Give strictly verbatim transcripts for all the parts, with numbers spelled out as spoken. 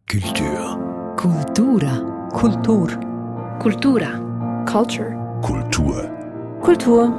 Kultur. Kultura. Kultur. Kultura. Culture. Kultur. Kultur.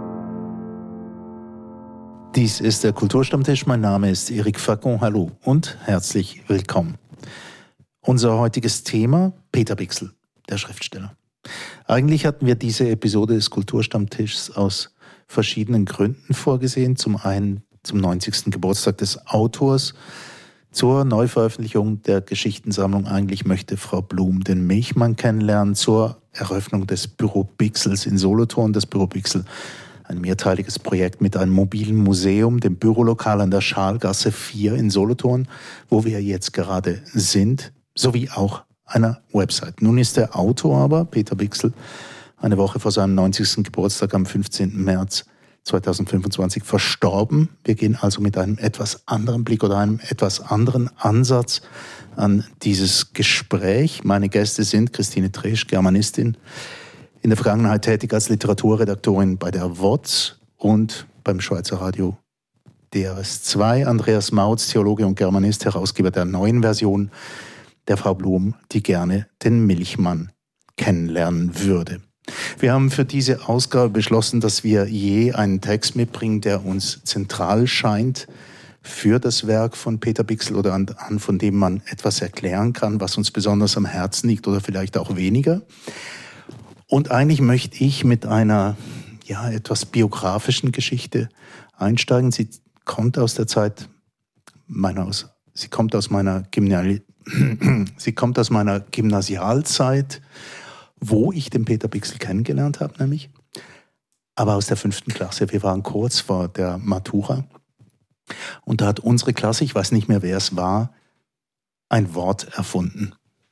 Dies ist der Kulturstammtisch. Mein Name ist Eric Facon. Hallo und herzlich willkommen. Unser heutiges Thema: Peter Bichsel, der Schriftsteller. Eigentlich hatten wir diese Episode des Kulturstammtischs aus verschiedenen Gründen vorgesehen. Zum einen zum neunzigsten Geburtstag des Autors, zur Neuveröffentlichung der Geschichtensammlung Eigentlich möchte Frau Blum den Milchmann kennenlernen, zur Eröffnung des Büro Bichsels in Solothurn. Das Büro Bichsel, ein mehrteiliges Projekt mit einem mobilen Museum, dem Bürolokal an der Schalgasse vier in Solothurn, wo wir jetzt gerade sind, sowie auch einer Website. Nun ist der Autor aber, Peter Bichsel, eine Woche vor seinem neunzigsten Geburtstag am fünfzehnten März zweitausendfünfundzwanzig verstorben. Wir gehen also mit einem etwas anderen Blick oder einem etwas anderen Ansatz an dieses Gespräch. Meine Gäste sind Christine Tresch, Germanistin, in der Vergangenheit tätig als Literaturredaktorin bei der W O Z und beim Schweizer Radio D R S zwei. Andreas Mautz, Theologe und Germanist, Herausgeber der neuen Version der Frau Blum, die gerne den Milchmann kennenlernen würde. Wir haben für diese Ausgabe beschlossen, dass wir je einen Text mitbringen, der uns zentral scheint für das Werk von Peter Bichsel oder an, an von dem man etwas erklären kann, was uns besonders am Herzen liegt oder vielleicht auch weniger. Und eigentlich möchte ich mit einer ja, etwas biografischen Geschichte einsteigen. Sie kommt aus der Zeit meiner, sie kommt aus meiner Gymnasial, sie kommt aus meiner Gymnasialzeit, wo ich den Peter Bichsel kennengelernt habe, nämlich, aber aus der fünften Klasse. Wir waren kurz vor der Matura und da hat unsere Klasse, ich weiß nicht mehr, wer es war, ein Wort erfunden.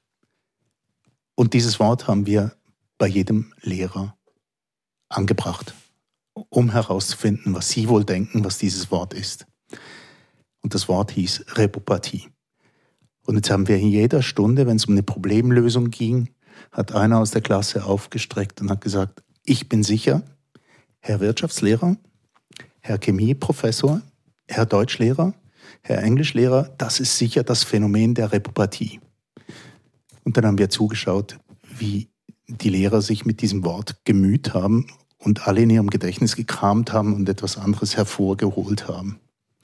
Und dieses Wort haben wir bei jedem Lehrer angebracht, um herauszufinden, was sie wohl denken, was dieses Wort ist. Und das Wort hieß Repopathie. Und jetzt haben wir in jeder Stunde, wenn es um eine Problemlösung ging, hat einer aus der Klasse aufgestreckt und hat gesagt, ich bin sicher, Herr Wirtschaftslehrer, Herr Chemieprofessor, Herr Deutschlehrer, Herr Englischlehrer, das ist sicher das Phänomen der Repopathie. Und dann haben wir zugeschaut, wie die Lehrer sich mit diesem Wort gemüht haben und alle in ihrem Gedächtnis gekramt haben und etwas anderes hervorgeholt haben.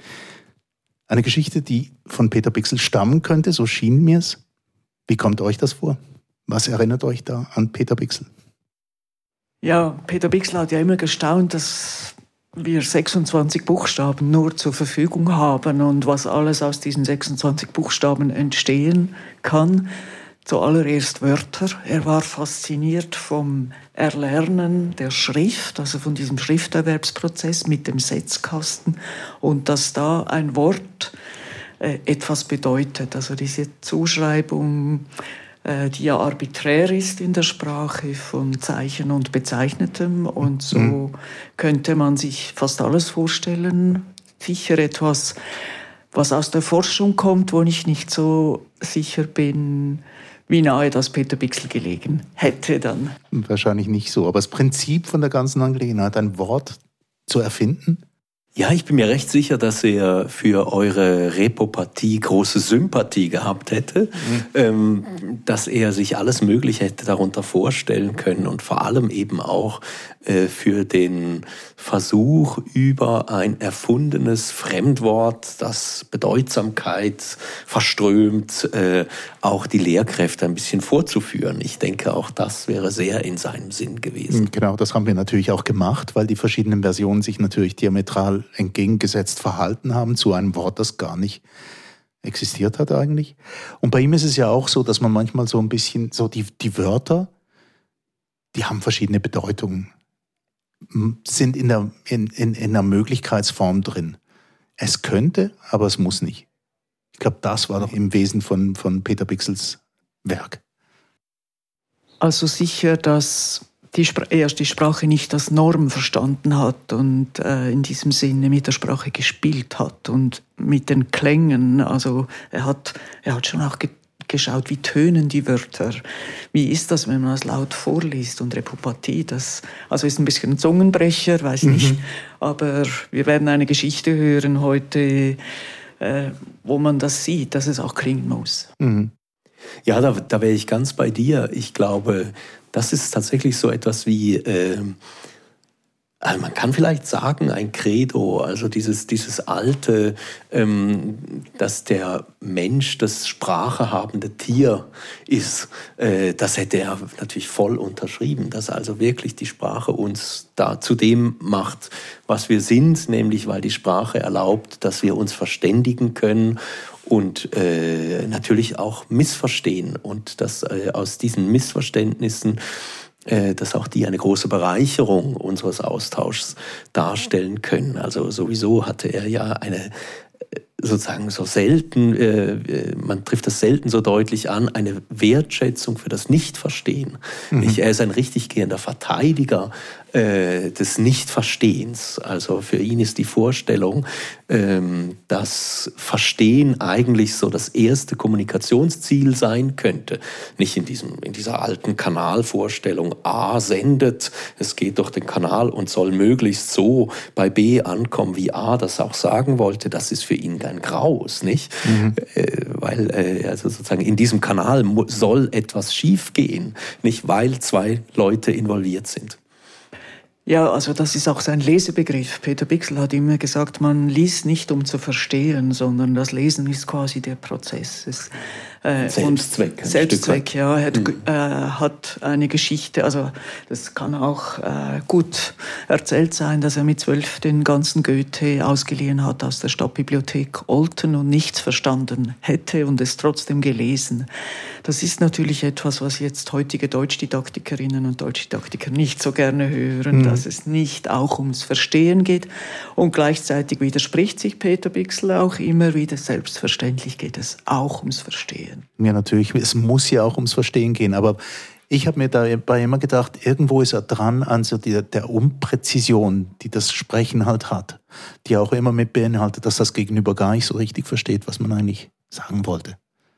Eine Geschichte, die von Peter Bichsel stammen könnte, so schien mir es. Wie kommt euch das vor? Was erinnert euch da an Peter Bichsel? Ja, Peter Bichsel hat ja immer gestaunt, dass wir sechsundzwanzig Buchstaben nur zur Verfügung haben und was alles aus diesen sechsundzwanzig Buchstaben entstehen kann. Zuallererst Wörter. Er war fasziniert vom Erlernen der Schrift, also von diesem Schrifterwerbsprozess mit dem Setzkasten und dass da ein Wort äh, etwas bedeutet. Also diese Zuschreibung, die ja arbiträr ist in der Sprache von Zeichen und Bezeichnetem. Und so mhm. könnte man sich fast alles vorstellen. Sicher etwas, was aus der Forschung kommt, wo ich nicht so sicher bin, wie nahe das Peter Bichsel gelegen hätte dann. Wahrscheinlich nicht so. Aber das Prinzip von der ganzen Angelegenheit, ein Wort zu erfinden? Ja, ich bin mir recht sicher, dass er für eure Repopathie große Sympathie gehabt hätte, mhm. ähm, dass er sich alles Mögliche hätte darunter vorstellen können und vor allem eben auch äh, für den Versuch, über ein erfundenes Fremdwort, das Bedeutsamkeit verströmt, äh, auch die Lehrkräfte ein bisschen vorzuführen. Ich denke, auch das wäre sehr in seinem Sinn gewesen. Genau, das haben wir natürlich auch gemacht, weil die verschiedenen Versionen sich natürlich diametral entgegengesetzt verhalten haben zu einem Wort, das gar nicht existiert hat eigentlich. Und bei ihm ist es ja auch so, dass man manchmal so ein bisschen, so die, die Wörter, die haben verschiedene Bedeutungen, sind in der, in, in, in der Möglichkeitsform drin. Es könnte, aber es muss nicht. Ich glaube, das war doch im Wesen von, von Peter Bichsels Werk. Also sicher, dass die Spr- er die Sprache nicht als Norm verstanden hat und äh, in diesem Sinne mit der Sprache gespielt hat und mit den Klängen. Also er hat, er hat schon auch ge- geschaut, wie tönen die Wörter. Wie ist das, wenn man das laut vorliest? Und Repopathie, das also ist ein bisschen ein Zungenbrecher, weiß mhm. nicht. Aber wir werden eine Geschichte hören heute, äh, wo man das sieht, dass es auch klingen muss. Mhm. Ja, da, da wäre ich ganz bei dir. Ich glaube, das ist tatsächlich so etwas wie, äh, also man kann vielleicht sagen, ein Credo, also dieses, dieses alte, ähm, dass der Mensch das sprachehabende Tier ist, äh, das hätte er natürlich voll unterschrieben, dass also wirklich die Sprache uns da zu dem macht, was wir sind, nämlich weil die Sprache erlaubt, dass wir uns verständigen können und äh, natürlich auch missverstehen und dass äh, aus diesen Missverständnissen dass auch die eine große Bereicherung unseres Austauschs darstellen können. Also sowieso hatte er ja eine sozusagen so selten, äh, man trifft das selten so deutlich an, eine Wertschätzung für das Nichtverstehen. Mhm. Er ist ein richtig gehender Verteidiger äh, des Nichtverstehens. Also für ihn ist die Vorstellung, ähm, dass Verstehen eigentlich so das erste Kommunikationsziel sein könnte. Nicht in diesem, in dieser alten Kanalvorstellung, A sendet, es geht durch den Kanal und soll möglichst so bei B ankommen, wie A das auch sagen wollte. Das ist für ihn ein Graus, nicht? Mhm. Äh, weil äh, also sozusagen in diesem Kanal soll etwas schiefgehen, nicht weil zwei Leute involviert sind. Ja, also das ist auch sein Lesebegriff. Peter Bichsel hat immer gesagt, man liest nicht, um zu verstehen, sondern das Lesen ist quasi der Prozess. Es, äh, Selbstzweck. Selbstzweck, ja. Er hat, mhm. äh, hat eine Geschichte, also das kann auch äh, gut erzählt sein, dass er mit zwölf den ganzen Goethe ausgeliehen hat aus der Stadtbibliothek Olten und nichts verstanden hätte und es trotzdem gelesen. Das ist natürlich etwas, was jetzt heutige Deutschdidaktikerinnen und Deutschdidaktiker nicht so gerne hören, mhm. dass es nicht auch ums Verstehen geht. Und gleichzeitig widerspricht sich Peter Bichsel auch immer wieder, selbstverständlich geht es auch ums Verstehen. Ja, natürlich, es muss ja auch ums Verstehen gehen, aber ich habe mir dabei immer gedacht, irgendwo ist er dran an so der, der Unpräzision, die das Sprechen halt hat, die auch immer mit beinhaltet, dass das Gegenüber gar nicht so richtig versteht, was man eigentlich sagen wollte.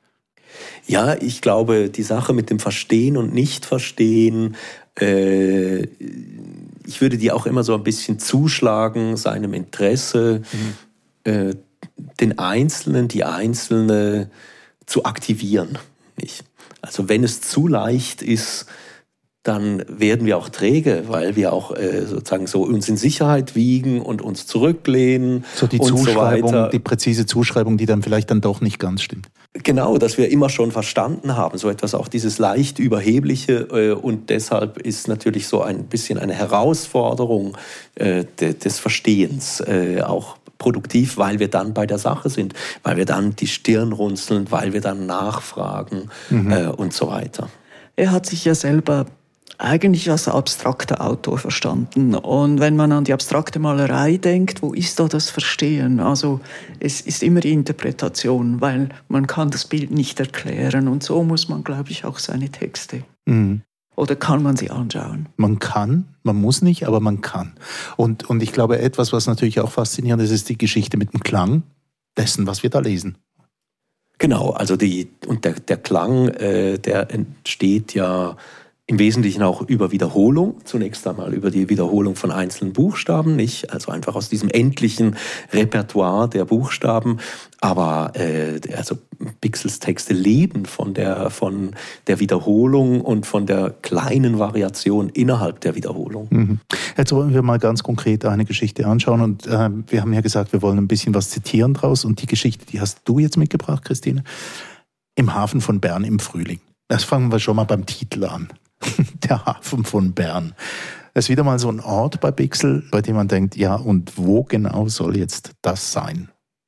Ja, ich glaube, die Sache mit dem Verstehen und Nicht-Verstehen, äh, ich würde die auch immer so ein bisschen zuschlagen, seinem Interesse, mhm. äh, den Einzelnen, die Einzelne zu aktivieren. Nicht? Also wenn es zu leicht ist, dann werden wir auch träge, weil wir auch äh, sozusagen so uns in Sicherheit wiegen und uns zurücklehnen. So die und Zuschreibung, so weiter. Die präzise Zuschreibung, die dann vielleicht dann doch nicht ganz stimmt. Genau, dass wir immer schon verstanden haben, so etwas auch dieses leicht Überhebliche äh, und deshalb ist natürlich so ein bisschen eine Herausforderung äh, de, des Verstehens äh, auch produktiv, weil wir dann bei der Sache sind, weil wir dann die Stirn runzeln, weil wir dann nachfragen mhm. äh, und so weiter. Er hat sich ja selber eigentlich als abstrakter Autor verstanden. Und wenn man an die abstrakte Malerei denkt, wo ist da das Verstehen? Also es ist immer die Interpretation, weil man kann das Bild nicht erklären. Und so muss man, glaube ich, auch seine Texte. Mhm. Oder kann man sie anschauen? Man kann, man muss nicht, aber man kann. Und, und ich glaube, etwas, was natürlich auch faszinierend ist, ist die Geschichte mit dem Klang dessen, was wir da lesen. Genau, also die, und der, der Klang, äh, der entsteht ja im Wesentlichen auch über Wiederholung, zunächst einmal über die Wiederholung von einzelnen Buchstaben, nicht, also einfach aus diesem endlichen Repertoire der Buchstaben, aber äh, also Bichsels Texte leben von der, von der Wiederholung und von der kleinen Variation innerhalb der Wiederholung. Mhm. Jetzt wollen wir mal ganz konkret eine Geschichte anschauen und äh, wir haben ja gesagt, wir wollen ein bisschen was zitieren draus und die Geschichte, die hast du jetzt mitgebracht, Christine, im Hafen von Bern im Frühling. Das fangen wir schon mal beim Titel an. Der Hafen von Bern. Das ist wieder mal so ein Ort bei Bichsel, bei dem man denkt, ja, und wo genau soll jetzt das sein?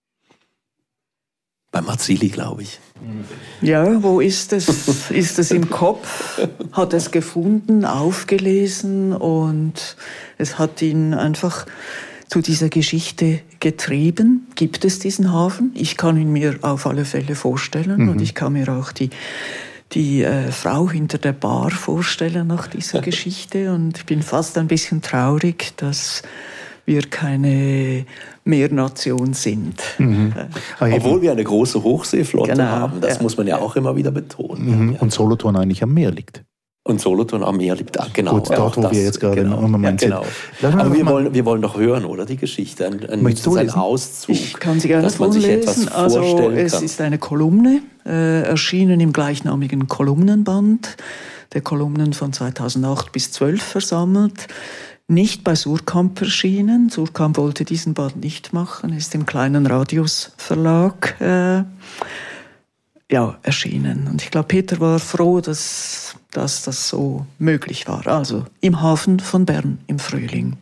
Bei Marzili, glaube ich. Ja, wo ist es? Ist es im Kopf? Hat es gefunden, aufgelesen und es hat ihn einfach zu dieser Geschichte getrieben. Gibt es diesen Hafen? Ich kann ihn mir auf alle Fälle vorstellen mhm. und ich kann mir auch die die äh, Frau hinter der Bar vorstellen nach dieser Geschichte und ich bin fast ein bisschen traurig, dass wir keine Meernation sind. Mhm. Äh, Obwohl wir eine große Hochseeflotte genau, haben, das ja. muss man ja auch immer wieder betonen. Mhm. Und Solothurn eigentlich am Meer liegt. Und Solothurn am Meer liegt, ah, genau. Gut, dort, wo das, wir jetzt gerade genau, im Moment ja, genau. sind. Aber wir wollen, wir wollen doch hören, oder, die Geschichte? Ein, ein, ein Auszug. Ich kann sie gerne vorlesen. Also es ist eine Kolumne äh, erschienen im gleichnamigen Kolumnenband, der Kolumnen von zweitausendacht bis zwölf versammelt. Nicht bei Suhrkamp erschienen. Suhrkamp wollte diesen Band nicht machen, ist im kleinen Radius Verlag äh, ja, erschienen. Und ich glaube, Peter war froh, dass, dass das so möglich war. Also im Hafen von Bern im Frühling.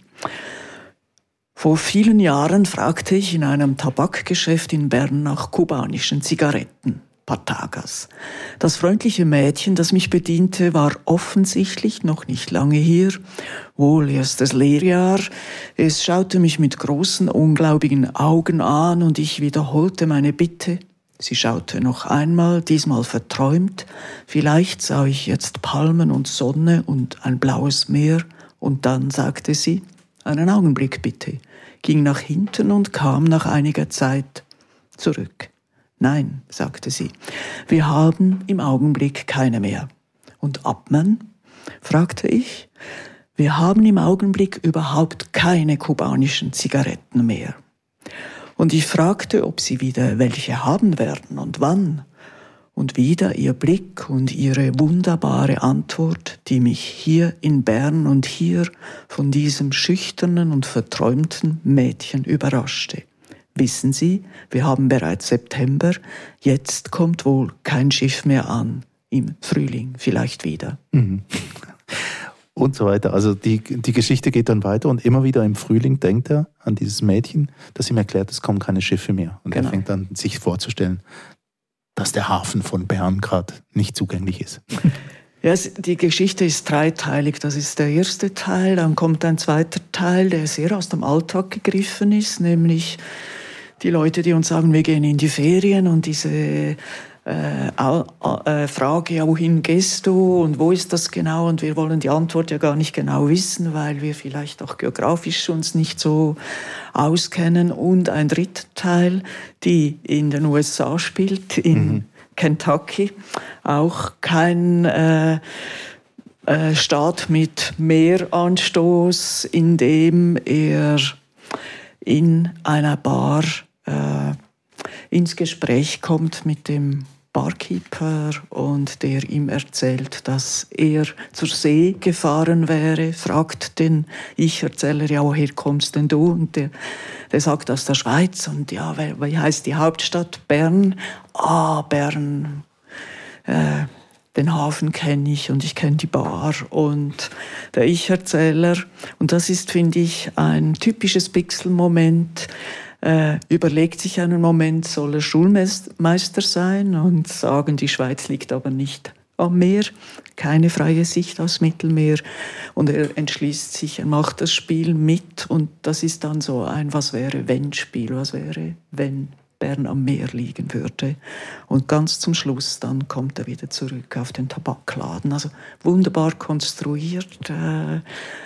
Vor vielen Jahren fragte ich in einem Tabakgeschäft in Bern nach kubanischen Zigaretten. Patagas. Das freundliche Mädchen, das mich bediente, war offensichtlich noch nicht lange hier, wohl erstes Lehrjahr. Es schaute mich mit großen, ungläubigen Augen an und ich wiederholte meine Bitte. Sie schaute noch einmal, diesmal verträumt. Vielleicht sah ich jetzt Palmen und Sonne und ein blaues Meer. Und dann sagte sie, einen Augenblick bitte, ging nach hinten und kam nach einiger Zeit zurück. Nein, sagte sie, wir haben im Augenblick keine mehr. Und Abmann? Fragte ich. Wir haben im Augenblick überhaupt keine kubanischen Zigaretten mehr. Und ich fragte, ob sie wieder welche haben werden und wann. Und wieder ihr Blick und ihre wunderbare Antwort, die mich hier in Bern und hier von diesem schüchternen und verträumten Mädchen überraschte. Wissen Sie, wir haben bereits September, jetzt kommt wohl kein Schiff mehr an, im Frühling vielleicht wieder. Mhm. Und so weiter. Also die, die Geschichte geht dann weiter und immer wieder im Frühling denkt er an dieses Mädchen, das ihm erklärt, es kommen keine Schiffe mehr. Und genau. Er fängt an, sich vorzustellen, dass der Hafen von Bern gerade nicht zugänglich ist. Ja, die Geschichte ist dreiteilig. Das ist der erste Teil. Dann kommt ein zweiter Teil, der sehr aus dem Alltag gegriffen ist, nämlich die Leute, die uns sagen, wir gehen in die Ferien und diese äh, äh, Frage, ja, wohin gehst du und wo ist das genau? Und wir wollen die Antwort ja gar nicht genau wissen, weil wir vielleicht auch geografisch uns nicht so auskennen. Und ein dritter Teil, die in den U S A spielt, in mhm. Kentucky, auch kein äh, äh, Staat mit Mehranstoß, in dem er in einer Bar äh, ins Gespräch kommt mit dem Barkeeper und der ihm erzählt, dass er zur See gefahren wäre, fragt den Ich-Erzähler, ja, woher kommst denn du? Und der, der sagt, aus der Schweiz. Und ja, wie heißt die Hauptstadt? Bern. Ah, Bern. Äh, den Hafen kenne ich und ich kenne die Bar. Und der Ich-Erzähler, und das ist, finde ich, ein typisches Bixel-Moment, Äh, überlegt sich einen Moment, soll er Schulmeister sein und sagen, die Schweiz liegt aber nicht am Meer, keine freie Sicht aufs Mittelmeer. Und er entschließt sich, er macht das Spiel mit und das ist dann so ein Was-wäre-wenn-Spiel, was wäre, wenn Bern am Meer liegen würde. Und ganz zum Schluss, dann kommt er wieder zurück auf den Tabakladen. Also wunderbar konstruiert, äh,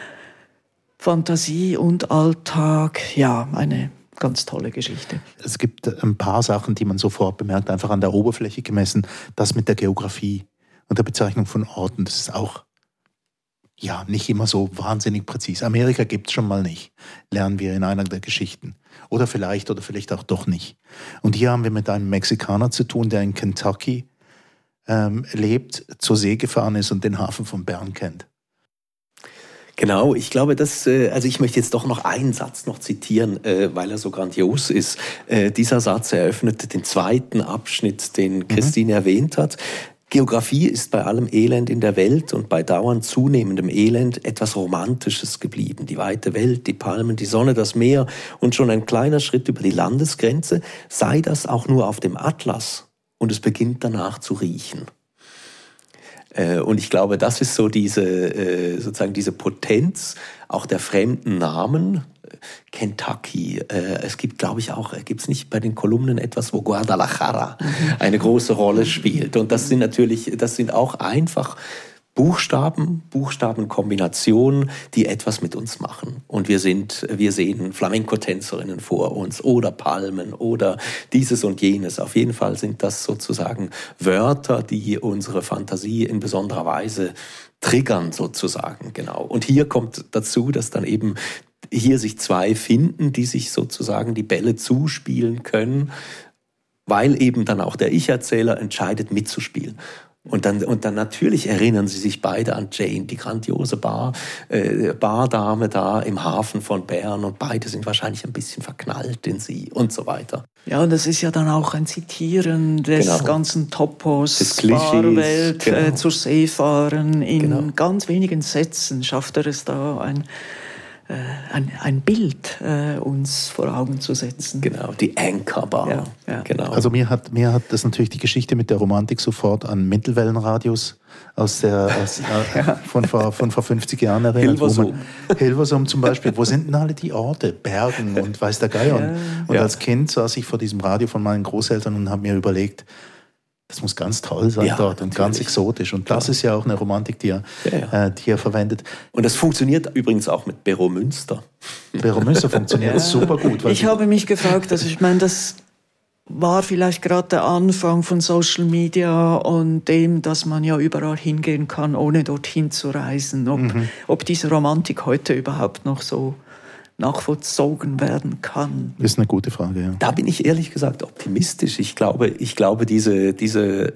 Fantasie und Alltag, ja, eine ganz tolle Geschichte. Es gibt ein paar Sachen, die man sofort bemerkt, einfach an der Oberfläche gemessen. Das mit der Geografie und der Bezeichnung von Orten, das ist auch ja nicht immer so wahnsinnig präzise. Amerika gibt es schon mal nicht, lernen wir in einer der Geschichten. Oder vielleicht oder vielleicht auch doch nicht. Und hier haben wir mit einem Mexikaner zu tun, der in Kentucky ähm, lebt, zur See gefahren ist und den Hafen von Bern kennt. Genau, ich glaube, dass, also ich möchte jetzt doch noch einen Satz noch zitieren, weil er so grandios ist. Dieser Satz eröffnet den zweiten Abschnitt, den Christine mhm. erwähnt hat. Geografie ist bei allem Elend in der Welt und bei dauernd zunehmendem Elend etwas Romantisches geblieben. Die weite Welt, die Palmen, die Sonne, das Meer und schon ein kleiner Schritt über die Landesgrenze, sei das auch nur auf dem Atlas und es beginnt danach zu riechen. Und ich glaube, das ist so diese, sozusagen diese Potenz auch der fremden Namen. Kentucky. Es gibt, glaube ich, auch, gibt es nicht bei den Kolumnen etwas, wo Guadalajara eine große Rolle spielt. Und das sind natürlich, das sind auch einfach Buchstaben, Buchstabenkombinationen, die etwas mit uns machen. Und wir sind, wir sehen Flamenco-Tänzerinnen vor uns oder Palmen oder dieses und jenes. Auf jeden Fall sind das sozusagen Wörter, die unsere Fantasie in besonderer Weise triggern sozusagen, genau. Und hier kommt dazu, dass dann eben hier sich zwei finden, die sich sozusagen die Bälle zuspielen können. weil eben dann auch der Ich-Erzähler entscheidet, mitzuspielen. Und dann, und dann natürlich erinnern sie sich beide an Jane, die grandiose Bar, äh, Bardame da im Hafen von Bern, und beide sind wahrscheinlich ein bisschen verknallt in sie und so weiter. Ja, und das ist ja dann auch ein Zitieren des genau. ganzen Topos, des Klischees, Fahrwelt, genau. äh, zur See fahren. In genau. ganz wenigen Sätzen schafft er es da, ein, äh, ein, ein Bild äh, uns vor Augen zu setzen. Genau, die Anchor Bar. Ja, ja. Genau. Also mir hat, mir hat das natürlich die Geschichte mit der Romantik sofort an Mittelwellenradios aus der, aus, äh, ja. von, vor, von vor fünfzig Jahren erinnert. Hilversum. Hilversum zum Beispiel. Wo sind denn alle die Orte? Bergen und weiß der Geier. Ja. Und ja. als Kind saß ich vor diesem Radio von meinen Großeltern und habe mir überlegt, das muss ganz toll sein ja, dort und natürlich. ganz exotisch. Und das ja. ist ja auch eine Romantik, die er, ja, ja. Äh, die er verwendet. Und das funktioniert übrigens auch mit Beromünster. Beromünster funktioniert ja. super gut. Ich habe mich gefragt, also ich meine, das war vielleicht gerade der Anfang von Social Media und dem, dass man ja überall hingehen kann, ohne dorthin zu reisen. Ob, mhm. ob diese Romantik heute überhaupt noch so nachvollzogen werden kann? Ist eine gute Frage, ja. Da bin ich ehrlich gesagt optimistisch. Ich glaube, ich glaube diese, diese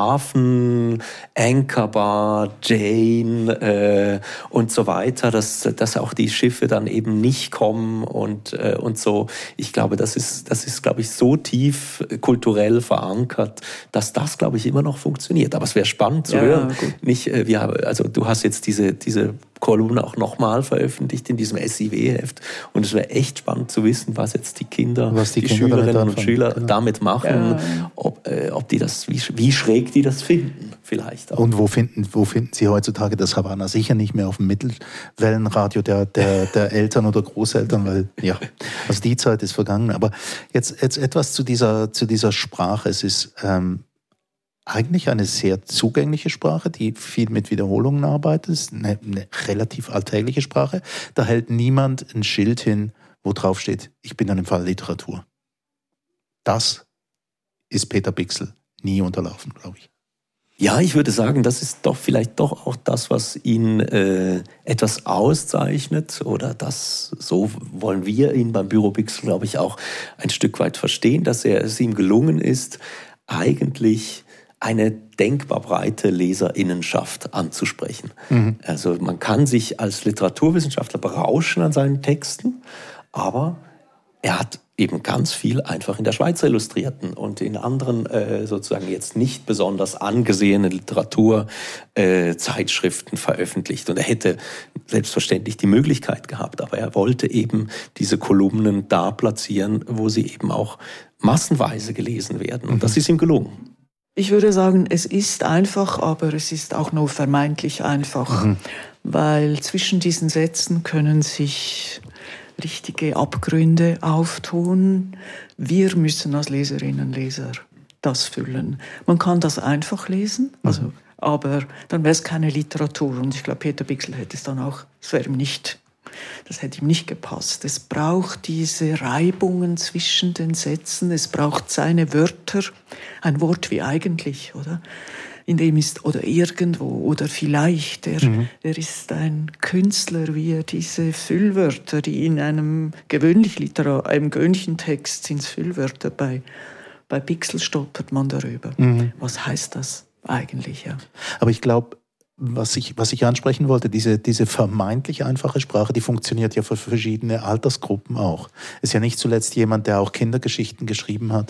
Hafen, Anchorbar, Jane äh, und so weiter, dass, dass auch die Schiffe dann eben nicht kommen und, äh, und so. Ich glaube, das ist, das ist, glaube ich, so tief kulturell verankert, dass das, glaube ich, immer noch funktioniert. Aber es wäre spannend zu ja, hören. Gut. Nicht, äh, wir, also du hast jetzt diese, diese Kolumne auch nochmal veröffentlicht in diesem S I W-Heft. Und es wäre echt spannend zu wissen, was jetzt die Kinder, was die, die Kinder Schülerinnen und davon, Schüler genau. damit machen, ja. ob, äh, ob die das, wie, wie schräg die das finden, vielleicht auch. Und wo finden, wo finden sie heutzutage das Havanna? Sicher nicht mehr auf dem Mittelwellenradio der, der, der Eltern oder Großeltern, weil, ja, also die Zeit ist vergangen. Aber jetzt, jetzt etwas zu dieser, zu dieser Sprache. Es ist, ähm, eigentlich eine sehr zugängliche Sprache, die viel mit Wiederholungen arbeitet. Es ist eine, eine relativ alltägliche Sprache. Da hält niemand ein Schild hin, wo drauf steht, ich bin an dem Fall Literatur. Das ist Peter Bichsel nie unterlaufen, glaube ich. Ja, ich würde sagen, das ist doch vielleicht doch auch das, was ihn äh, etwas auszeichnet, oder das, so wollen wir ihn beim Büro Bichsel, glaube ich, auch ein Stück weit verstehen, dass er, es ihm gelungen ist, eigentlich eine denkbar breite Leserinnenschaft anzusprechen. Mhm. Also man kann sich als Literaturwissenschaftler berauschen an seinen Texten, aber er hat eben ganz viel einfach in der Schweizer Illustrierten und in anderen äh, sozusagen jetzt nicht besonders angesehenen Literaturzeitschriften äh, veröffentlicht. Und er hätte selbstverständlich die Möglichkeit gehabt, aber er wollte eben diese Kolumnen da platzieren, wo sie eben auch massenweise gelesen werden. Und mhm. das ist ihm gelungen. Ich würde sagen, es ist einfach, aber es ist auch nur vermeintlich einfach, mhm. weil zwischen diesen Sätzen können sich richtige Abgründe auftun. Wir müssen als Leserinnen und Leser das füllen. Man kann das einfach lesen, also, mhm. aber dann wäre es keine Literatur. Und ich glaube, Peter Bichsel hätte es dann auch, es wäre ihm nicht, das hätte ihm nicht gepasst. Es braucht diese Reibungen zwischen den Sätzen, es braucht seine Wörter, ein Wort wie eigentlich, oder? In dem ist, oder irgendwo, oder vielleicht, der, mhm. der ist ein Künstler, wie er diese Füllwörter, die in einem gewöhnlichen, Literar, einem gewöhnlichen Text sind Füllwörter, bei, bei Bichsel stolpert man darüber. Mhm. Was heißt das eigentlich? Ja? Aber ich glaube, was ich, was ich ansprechen wollte, diese, diese vermeintlich einfache Sprache, die funktioniert ja für verschiedene Altersgruppen auch. Ist ja nicht zuletzt jemand, der auch Kindergeschichten geschrieben hat.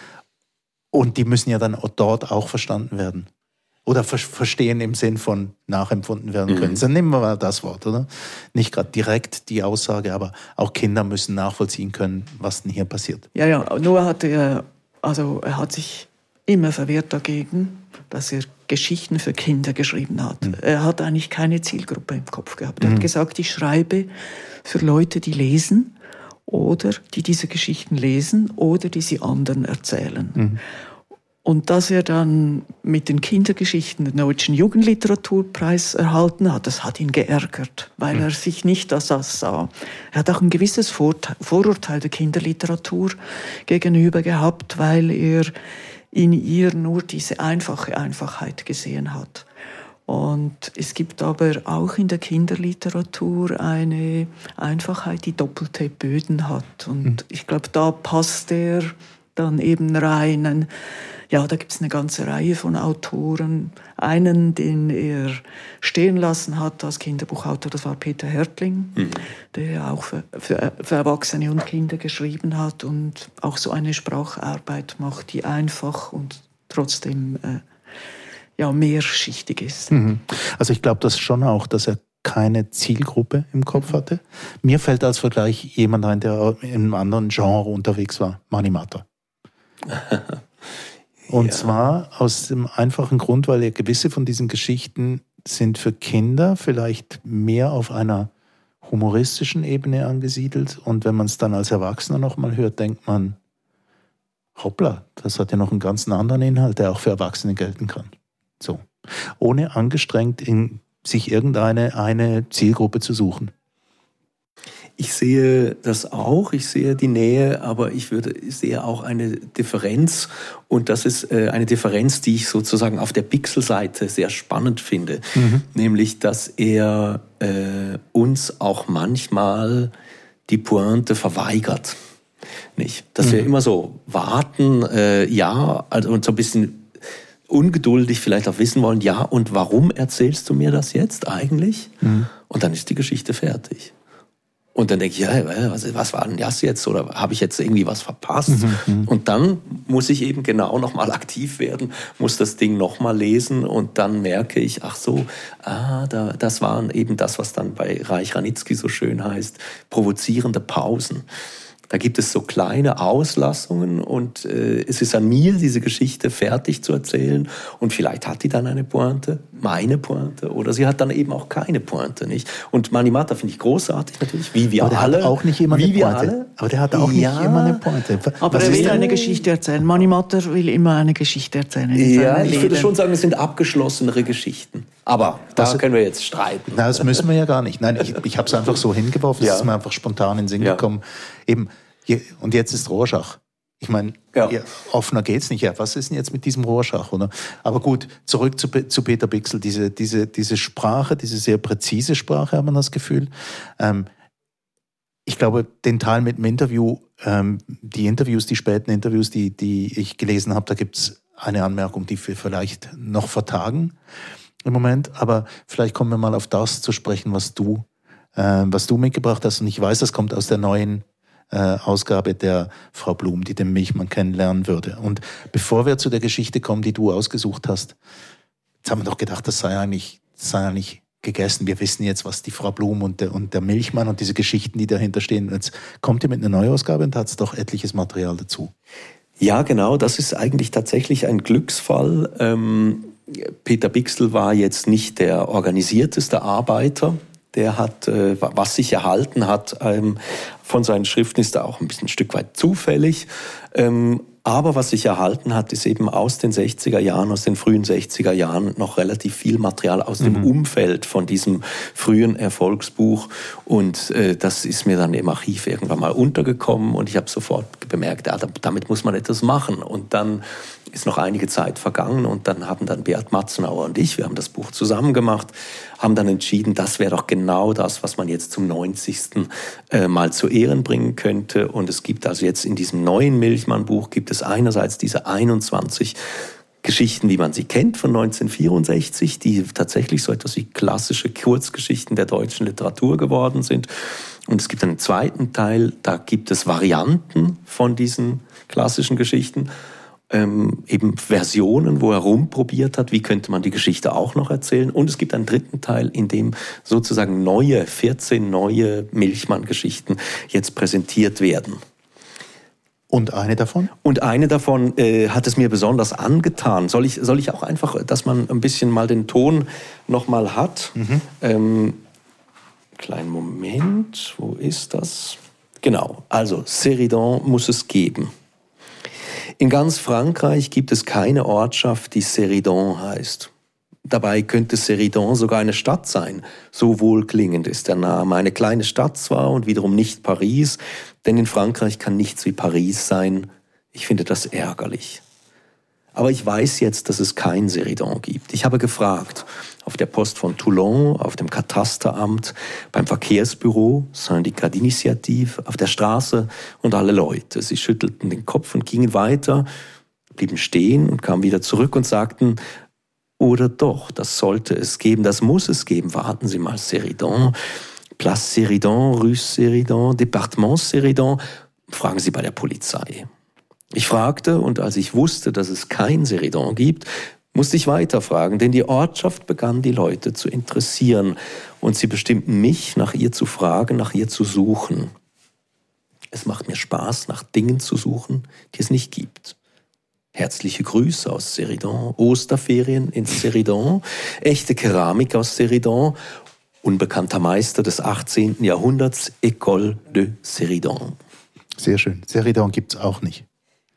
Und die müssen ja dann dort auch verstanden werden. Oder ver- verstehen im Sinn von nachempfunden werden können. Mhm. Dann nehmen wir mal das Wort, oder? Nicht gerade direkt die Aussage, aber auch Kinder müssen nachvollziehen können, was denn hier passiert. Ja, ja, nur hat er, also er hat sich immer verwehrt dagegen, dass er Geschichten für Kinder geschrieben hat. Mhm. Er hat eigentlich keine Zielgruppe im Kopf gehabt. Er mhm. hat gesagt, ich schreibe für Leute, die lesen oder die diese Geschichten lesen oder die sie anderen erzählen. Mhm. Und dass er dann mit den Kindergeschichten den Deutschen Jugendliteraturpreis erhalten hat, das hat ihn geärgert, weil er sich nicht als das sah. Er hat auch ein gewisses Vorurteil der Kinderliteratur gegenüber gehabt, weil er in ihr nur diese einfache Einfachheit gesehen hat. Und es gibt aber auch in der Kinderliteratur eine Einfachheit, die doppelte Böden hat. Und ich glaube, da passt er dann eben rein. Ja, da gibt es eine ganze Reihe von Autoren. Einen, den er stehen lassen hat als Kinderbuchautor, das war Peter Härtling, mhm. der ja auch für, für, für Erwachsene und Kinder geschrieben hat und auch so eine Spracharbeit macht, die einfach und trotzdem äh, ja, mehrschichtig ist. Mhm. Also ich glaube das schon auch, dass er keine Zielgruppe im Kopf hatte. Mir fällt als Vergleich jemand ein, der in einem anderen Genre unterwegs war, Mani Mata. Und ja. zwar aus dem einfachen Grund, weil ja gewisse von diesen Geschichten sind für Kinder vielleicht mehr auf einer humoristischen Ebene angesiedelt. Und wenn man es dann als Erwachsener nochmal hört, denkt man, hoppla, das hat ja noch einen ganz anderen Inhalt, der auch für Erwachsene gelten kann. So. Ohne angestrengt in sich irgendeine eine Zielgruppe zu suchen. Ich sehe das auch, ich sehe die Nähe, aber ich würde, ich sehe auch eine Differenz und das ist äh, eine Differenz, die ich sozusagen auf der Pixel-Seite sehr spannend finde, mhm. nämlich, dass er äh, uns auch manchmal die Pointe verweigert, nicht? Dass mhm. wir immer so warten, äh, ja, also und so ein bisschen ungeduldig vielleicht auch wissen wollen, ja, und warum erzählst du mir das jetzt eigentlich? Mhm. Und dann ist die Geschichte fertig. Und dann denke ich, ja, was, was war denn das jetzt? Oder habe ich jetzt irgendwie was verpasst? Mhm. Und dann muss ich eben genau nochmal aktiv werden, muss das Ding nochmal lesen und dann merke ich, ach so, ah, da, das waren eben das, was dann bei Reich Ranitzky so schön heißt, provozierende Pausen. Da gibt es so kleine Auslassungen und äh, es ist an mir, diese Geschichte fertig zu erzählen. Und vielleicht hat die dann eine Pointe, meine Pointe, oder sie hat dann eben auch keine Pointe, nicht? Und Mani Mata finde ich großartig natürlich, wie wir aber der alle. Hat auch nicht immer wie eine wir Pointe. Alle. Aber der hat auch ja, nicht immer eine Pointe. Aber Was er will ist eine Geschichte erzählen. Mani Mata will immer eine Geschichte erzählen. Ja, ich würde schon sagen, es sind abgeschlossenere Geschichten. Aber da das, können wir jetzt streiten. Na, das müssen wir ja gar nicht. Nein, ich, ich habe es einfach so hingeworfen, es ja. ist mir einfach spontan in den Sinn ja. gekommen. Eben, und jetzt ist Rorschach. Ich meine, ja. ja, offener geht's nicht. Ja, was ist denn jetzt mit diesem Rorschach, oder? Aber gut, zurück zu, zu Peter Bichsel. Diese, diese, diese Sprache, diese sehr präzise Sprache, hat man das Gefühl. Ähm, ich glaube, den Teil mit dem Interview, ähm, die Interviews, die späten Interviews, die, die ich gelesen habe, da gibt's eine Anmerkung, die wir vielleicht noch vertagen im Moment. Aber vielleicht kommen wir mal auf das zu sprechen, was du, äh, was du mitgebracht hast. Und ich weiß, das kommt aus der neuen Äh, Ausgabe der Frau Blum, die den Milchmann kennenlernen würde. Und bevor wir zu der Geschichte kommen, die du ausgesucht hast, jetzt haben wir doch gedacht, das sei eigentlich, das sei eigentlich gegessen. Wir wissen jetzt, was die Frau Blum und der, und der Milchmann und diese Geschichten, die dahinter stehen. Und jetzt kommt ihr mit einer Neuausgabe und hat doch etliches Material dazu. Ja, genau. Das ist eigentlich tatsächlich ein Glücksfall. Ähm, Peter Bichsel war jetzt nicht der organisierteste Arbeiter. Der hat, äh, was sich erhalten hat ähm, von seinen Schriften, ist da auch ein bisschen ein Stück weit zufällig. Ähm, aber was sich erhalten hat, ist eben aus den sechziger Jahren, aus den frühen sechziger Jahren noch relativ viel Material aus mhm. dem Umfeld von diesem frühen Erfolgsbuch. Und äh, das ist mir dann im Archiv irgendwann mal untergekommen und ich habe sofort bemerkt, ja, damit muss man etwas machen. Und dann ist noch einige Zeit vergangen und dann haben dann Beat Matzenauer und ich, wir haben das Buch zusammen gemacht, haben dann entschieden, das wäre doch genau das, was man jetzt zum neunzigsten Äh, mal zu Ehren bringen könnte. Und es gibt also jetzt in diesem neuen Milchmann-Buch gibt es einerseits diese einundzwanzig Geschichten, wie man sie kennt, von neunzehnhundertvierundsechzig, die tatsächlich so etwas wie klassische Kurzgeschichten der deutschen Literatur geworden sind. Und es gibt einen zweiten Teil, da gibt es Varianten von diesen klassischen Geschichten. Ähm, eben Versionen, wo er rumprobiert hat, wie könnte man die Geschichte auch noch erzählen. Und es gibt einen dritten Teil, in dem sozusagen neue, vierzehn neue Milchmann-Geschichten jetzt präsentiert werden. Und eine davon? Und eine davon äh, hat es mir besonders angetan. Soll ich, soll ich auch einfach, dass man ein bisschen mal den Ton noch mal hat? Mhm. Ähm, kleinen Moment, wo ist das? Genau, also Céridon muss es geben. In ganz Frankreich gibt es keine Ortschaft, die Céridon heißt. Dabei könnte Céridon sogar eine Stadt sein. So wohlklingend ist der Name. Eine kleine Stadt zwar und wiederum nicht Paris, denn in Frankreich kann nichts wie Paris sein. Ich finde das ärgerlich. Aber ich weiß jetzt, dass es kein Céridon gibt. Ich habe gefragt, auf der Post von Toulon, auf dem Katasteramt, beim Verkehrsbüro, Syndicat d'Initiative, auf der Straße und alle Leute. Sie schüttelten den Kopf und gingen weiter, blieben stehen und kamen wieder zurück und sagten, oder doch, das sollte es geben, das muss es geben. Warten Sie mal, Céridon, Place Céridon, Rue Céridon, Département Céridon. Fragen Sie bei der Polizei. Ich fragte, und als ich wusste, dass es kein Céridon gibt, musste ich weiterfragen, denn die Ortschaft begann die Leute zu interessieren und sie bestimmten mich, nach ihr zu fragen, nach ihr zu suchen. Es macht mir Spaß, nach Dingen zu suchen, die es nicht gibt. Herzliche Grüße aus Céridon, Osterferien in Céridon, echte Keramik aus Céridon, unbekannter Meister des achtzehnten Jahrhunderts, École de Céridon. Sehr schön. Céridon gibt es auch nicht.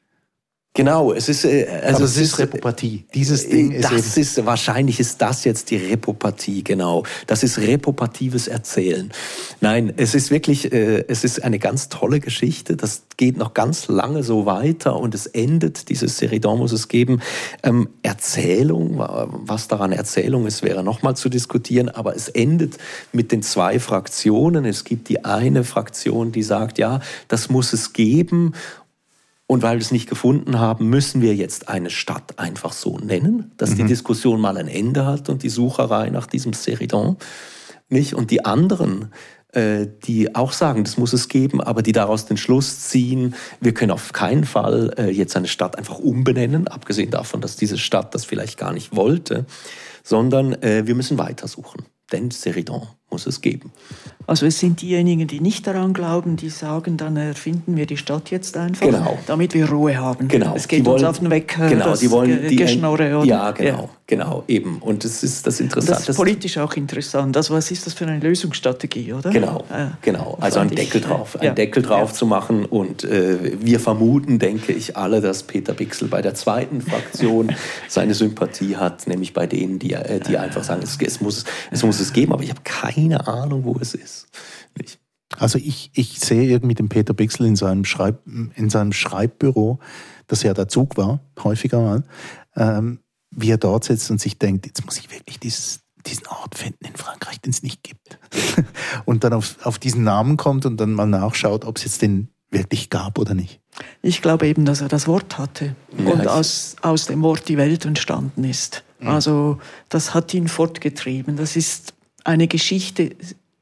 Genau, es ist äh, also aber es ist Repopathie. Dieses Ding ist das eben ist wahrscheinlich ist das jetzt die Repopathie, genau. Das ist repopatives Erzählen. Nein, es ist wirklich, äh, es ist eine ganz tolle Geschichte. Das geht noch ganz lange so weiter und es endet. Dieses Céridon muss es geben. Ähm, Erzählung, was daran Erzählung ist, wäre nochmal zu diskutieren. Aber es endet mit den zwei Fraktionen. Es gibt die eine Fraktion, die sagt, ja, das muss es geben. Und weil wir es nicht gefunden haben, müssen wir jetzt eine Stadt einfach so nennen, dass mhm. die Diskussion mal ein Ende hat und die Sucherei nach diesem Céridon nicht. Und die anderen, äh, die auch sagen, das muss es geben, aber die daraus den Schluss ziehen, wir können auf keinen Fall äh, jetzt eine Stadt einfach umbenennen, abgesehen davon, dass diese Stadt das vielleicht gar nicht wollte, sondern äh, wir müssen weitersuchen. Denn Céridon muss es geben. Also es sind diejenigen, die nicht daran glauben, die sagen, dann erfinden wir die Stadt jetzt einfach, genau. damit wir Ruhe haben. Genau. Es geht wollen, uns auf den Weg, genau, das die wollen die Geschnorre. Oder? Ja, genau, ja. genau, eben. Und das ist das Interessante. Das ist politisch auch interessant. Also was ist das für eine Lösungsstrategie, oder? Genau, ja. genau. Also einen Deckel drauf, einen ja. Deckel drauf ja. zu machen. Und äh, wir vermuten, denke ich, alle, dass Peter Bichsel bei der zweiten Fraktion seine Sympathie hat, nämlich bei denen, die, äh, die einfach sagen, es, es, muss, es muss es geben, aber ich habe keine Ahnung, wo es ist. Nicht? Also ich, ich sehe irgendwie den Peter Bichsel in seinem, Schreib, in seinem Schreibbüro, das ja der Zug war, häufiger mal, ähm, wie er dort sitzt und sich denkt, jetzt muss ich wirklich dieses, diesen Ort finden in Frankreich, den es nicht gibt. Und dann auf, auf diesen Namen kommt und dann mal nachschaut, ob es jetzt den wirklich gab oder nicht. Ich glaube eben, dass er das Wort hatte ja, und aus, aus dem Wort die Welt entstanden ist. Mhm. Also das hat ihn fortgetrieben. Das ist eine Geschichte.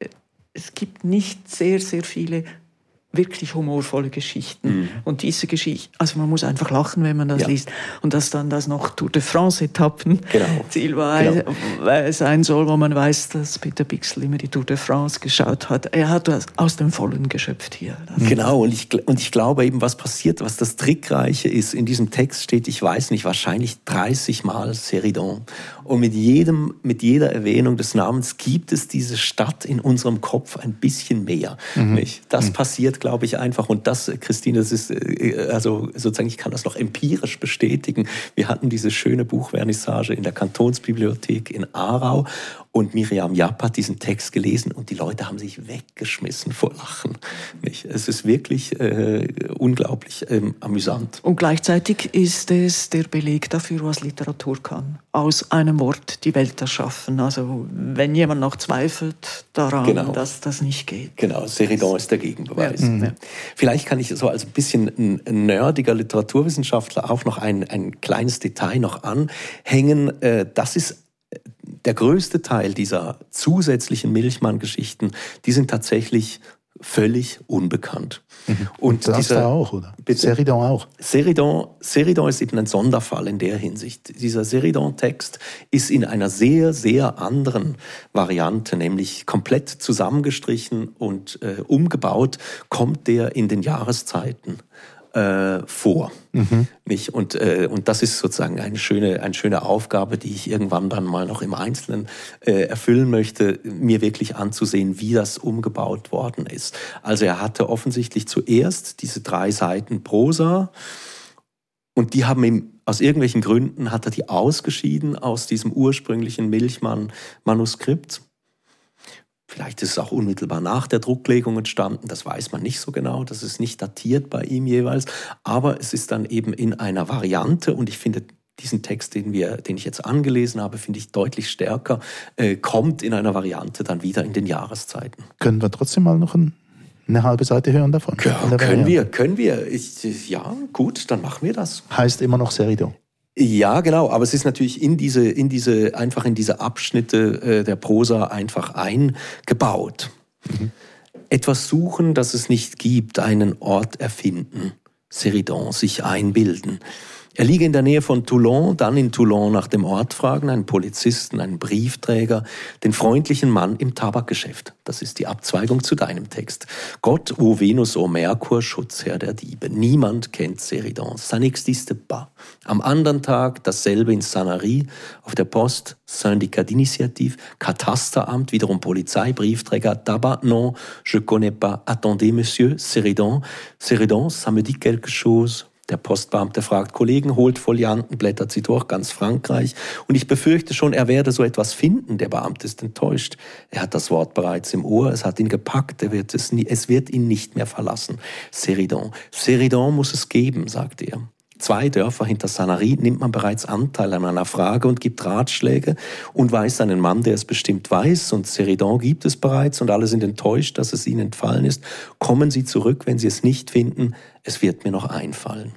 Es gibt nicht sehr, sehr viele wirklich humorvolle Geschichten. Mhm. Und diese Geschichte, also man muss einfach lachen, wenn man das ja. liest. Und dass dann das noch Tour de France-Etappen genau. Ziel war, genau. sein soll, wo man weiß, dass Peter Bichsel immer die Tour de France geschaut hat. Er hat das aus dem Vollen geschöpft hier. Das genau, und ich, und ich glaube eben, was passiert, was das Trickreiche ist, in diesem Text steht, ich weiß nicht, wahrscheinlich dreißig Mal Céridon. Und mit jedem, mit jeder Erwähnung des Namens gibt es diese Stadt in unserem Kopf ein bisschen mehr. Mhm. Nicht? Das mhm. passiert, glaube ich, einfach. Und das, Christine, das ist, also sozusagen, ich kann das noch empirisch bestätigen. Wir hatten diese schöne Buchvernissage in der Kantonsbibliothek in Aarau und Miriam Japp hat diesen Text gelesen und die Leute haben sich weggeschmissen vor Lachen. Nicht? Es ist wirklich äh, unglaublich ähm, amüsant. Und gleichzeitig ist es der Beleg dafür, was Literatur kann. Aus einem Wort die Welt erschaffen. Also wenn jemand noch zweifelt daran, genau. dass das nicht geht. Genau, Céridon ist der Gegenbeweis. Ja. Mhm. Vielleicht kann ich so als ein bisschen ein nerdiger Literaturwissenschaftler auch noch ein, ein kleines Detail noch anhängen. Das ist der größte Teil dieser zusätzlichen Milchmann-Geschichten, die sind tatsächlich völlig unbekannt. Mhm. Und das dieser, auch, oder? Céridon auch. Céridon, Céridon ist eben ein Sonderfall in der Hinsicht. Dieser Céridon-Text ist in einer sehr, sehr anderen Variante, nämlich komplett zusammengestrichen und äh, umgebaut, kommt der in den Jahreszeiten äh, vor. Mhm. Nicht? Und, äh, und das ist sozusagen eine schöne, eine schöne Aufgabe, die ich irgendwann dann mal noch im Einzelnen äh, erfüllen möchte, mir wirklich anzusehen, wie das umgebaut worden ist. Also er hatte offensichtlich zuerst diese drei Seiten Prosa und die haben ihm, aus irgendwelchen Gründen hat er die ausgeschieden aus diesem ursprünglichen Milchmann-Manuskript. Vielleicht ist es auch unmittelbar nach der Drucklegung entstanden, das weiß man nicht so genau, das ist nicht datiert bei ihm jeweils, aber es ist dann eben in einer Variante und ich finde diesen Text, den, wir, den ich jetzt angelesen habe, finde ich deutlich stärker, äh, kommt in einer Variante dann wieder in den Jahreszeiten. Können wir trotzdem mal noch ein, eine halbe Seite hören davon? Ja, können Variante? wir, können wir. Ich, ja, gut, dann machen wir das. Heißt immer noch Seridon. Ja, genau, aber es ist natürlich in diese, in diese, einfach in diese Abschnitte äh, der Prosa einfach eingebaut. Mhm. Etwas suchen, das es nicht gibt, einen Ort erfinden, Seridon, sich einbilden. Er liege in der Nähe von Toulon, dann in Toulon nach dem Ort fragen, einen Polizisten, einen Briefträger, den freundlichen Mann im Tabakgeschäft. Das ist die Abzweigung zu deinem Text. Gott, o Venus, o Merkur, Schutzherr der Diebe. Niemand kennt Seridon. Ça n'existe pas. Am anderen Tag dasselbe in Sanary, auf der Post, Syndicat d'Initiative, Katasteramt, wiederum Polizei, Briefträger, Tabac, non, je connais pas. Attendez, monsieur, Seridon. Seridon, ça me dit quelque chose. Der Postbeamte fragt Kollegen, holt Folianten, blättert sie durch, ganz Frankreich. Und ich befürchte schon, er werde so etwas finden. Der Beamte ist enttäuscht. Er hat das Wort bereits im Ohr, es hat ihn gepackt, er wird es, nie, es wird ihn nicht mehr verlassen. Seridon. Seridon muss es geben, sagt er. Zwei Dörfer hinter Sanary nimmt man bereits Anteil an einer Frage und gibt Ratschläge und weiß einen Mann, der es bestimmt weiß, und Seridon gibt es bereits und alle sind enttäuscht, dass es ihnen entfallen ist. Kommen Sie zurück, wenn Sie es nicht finden, es wird mir noch einfallen.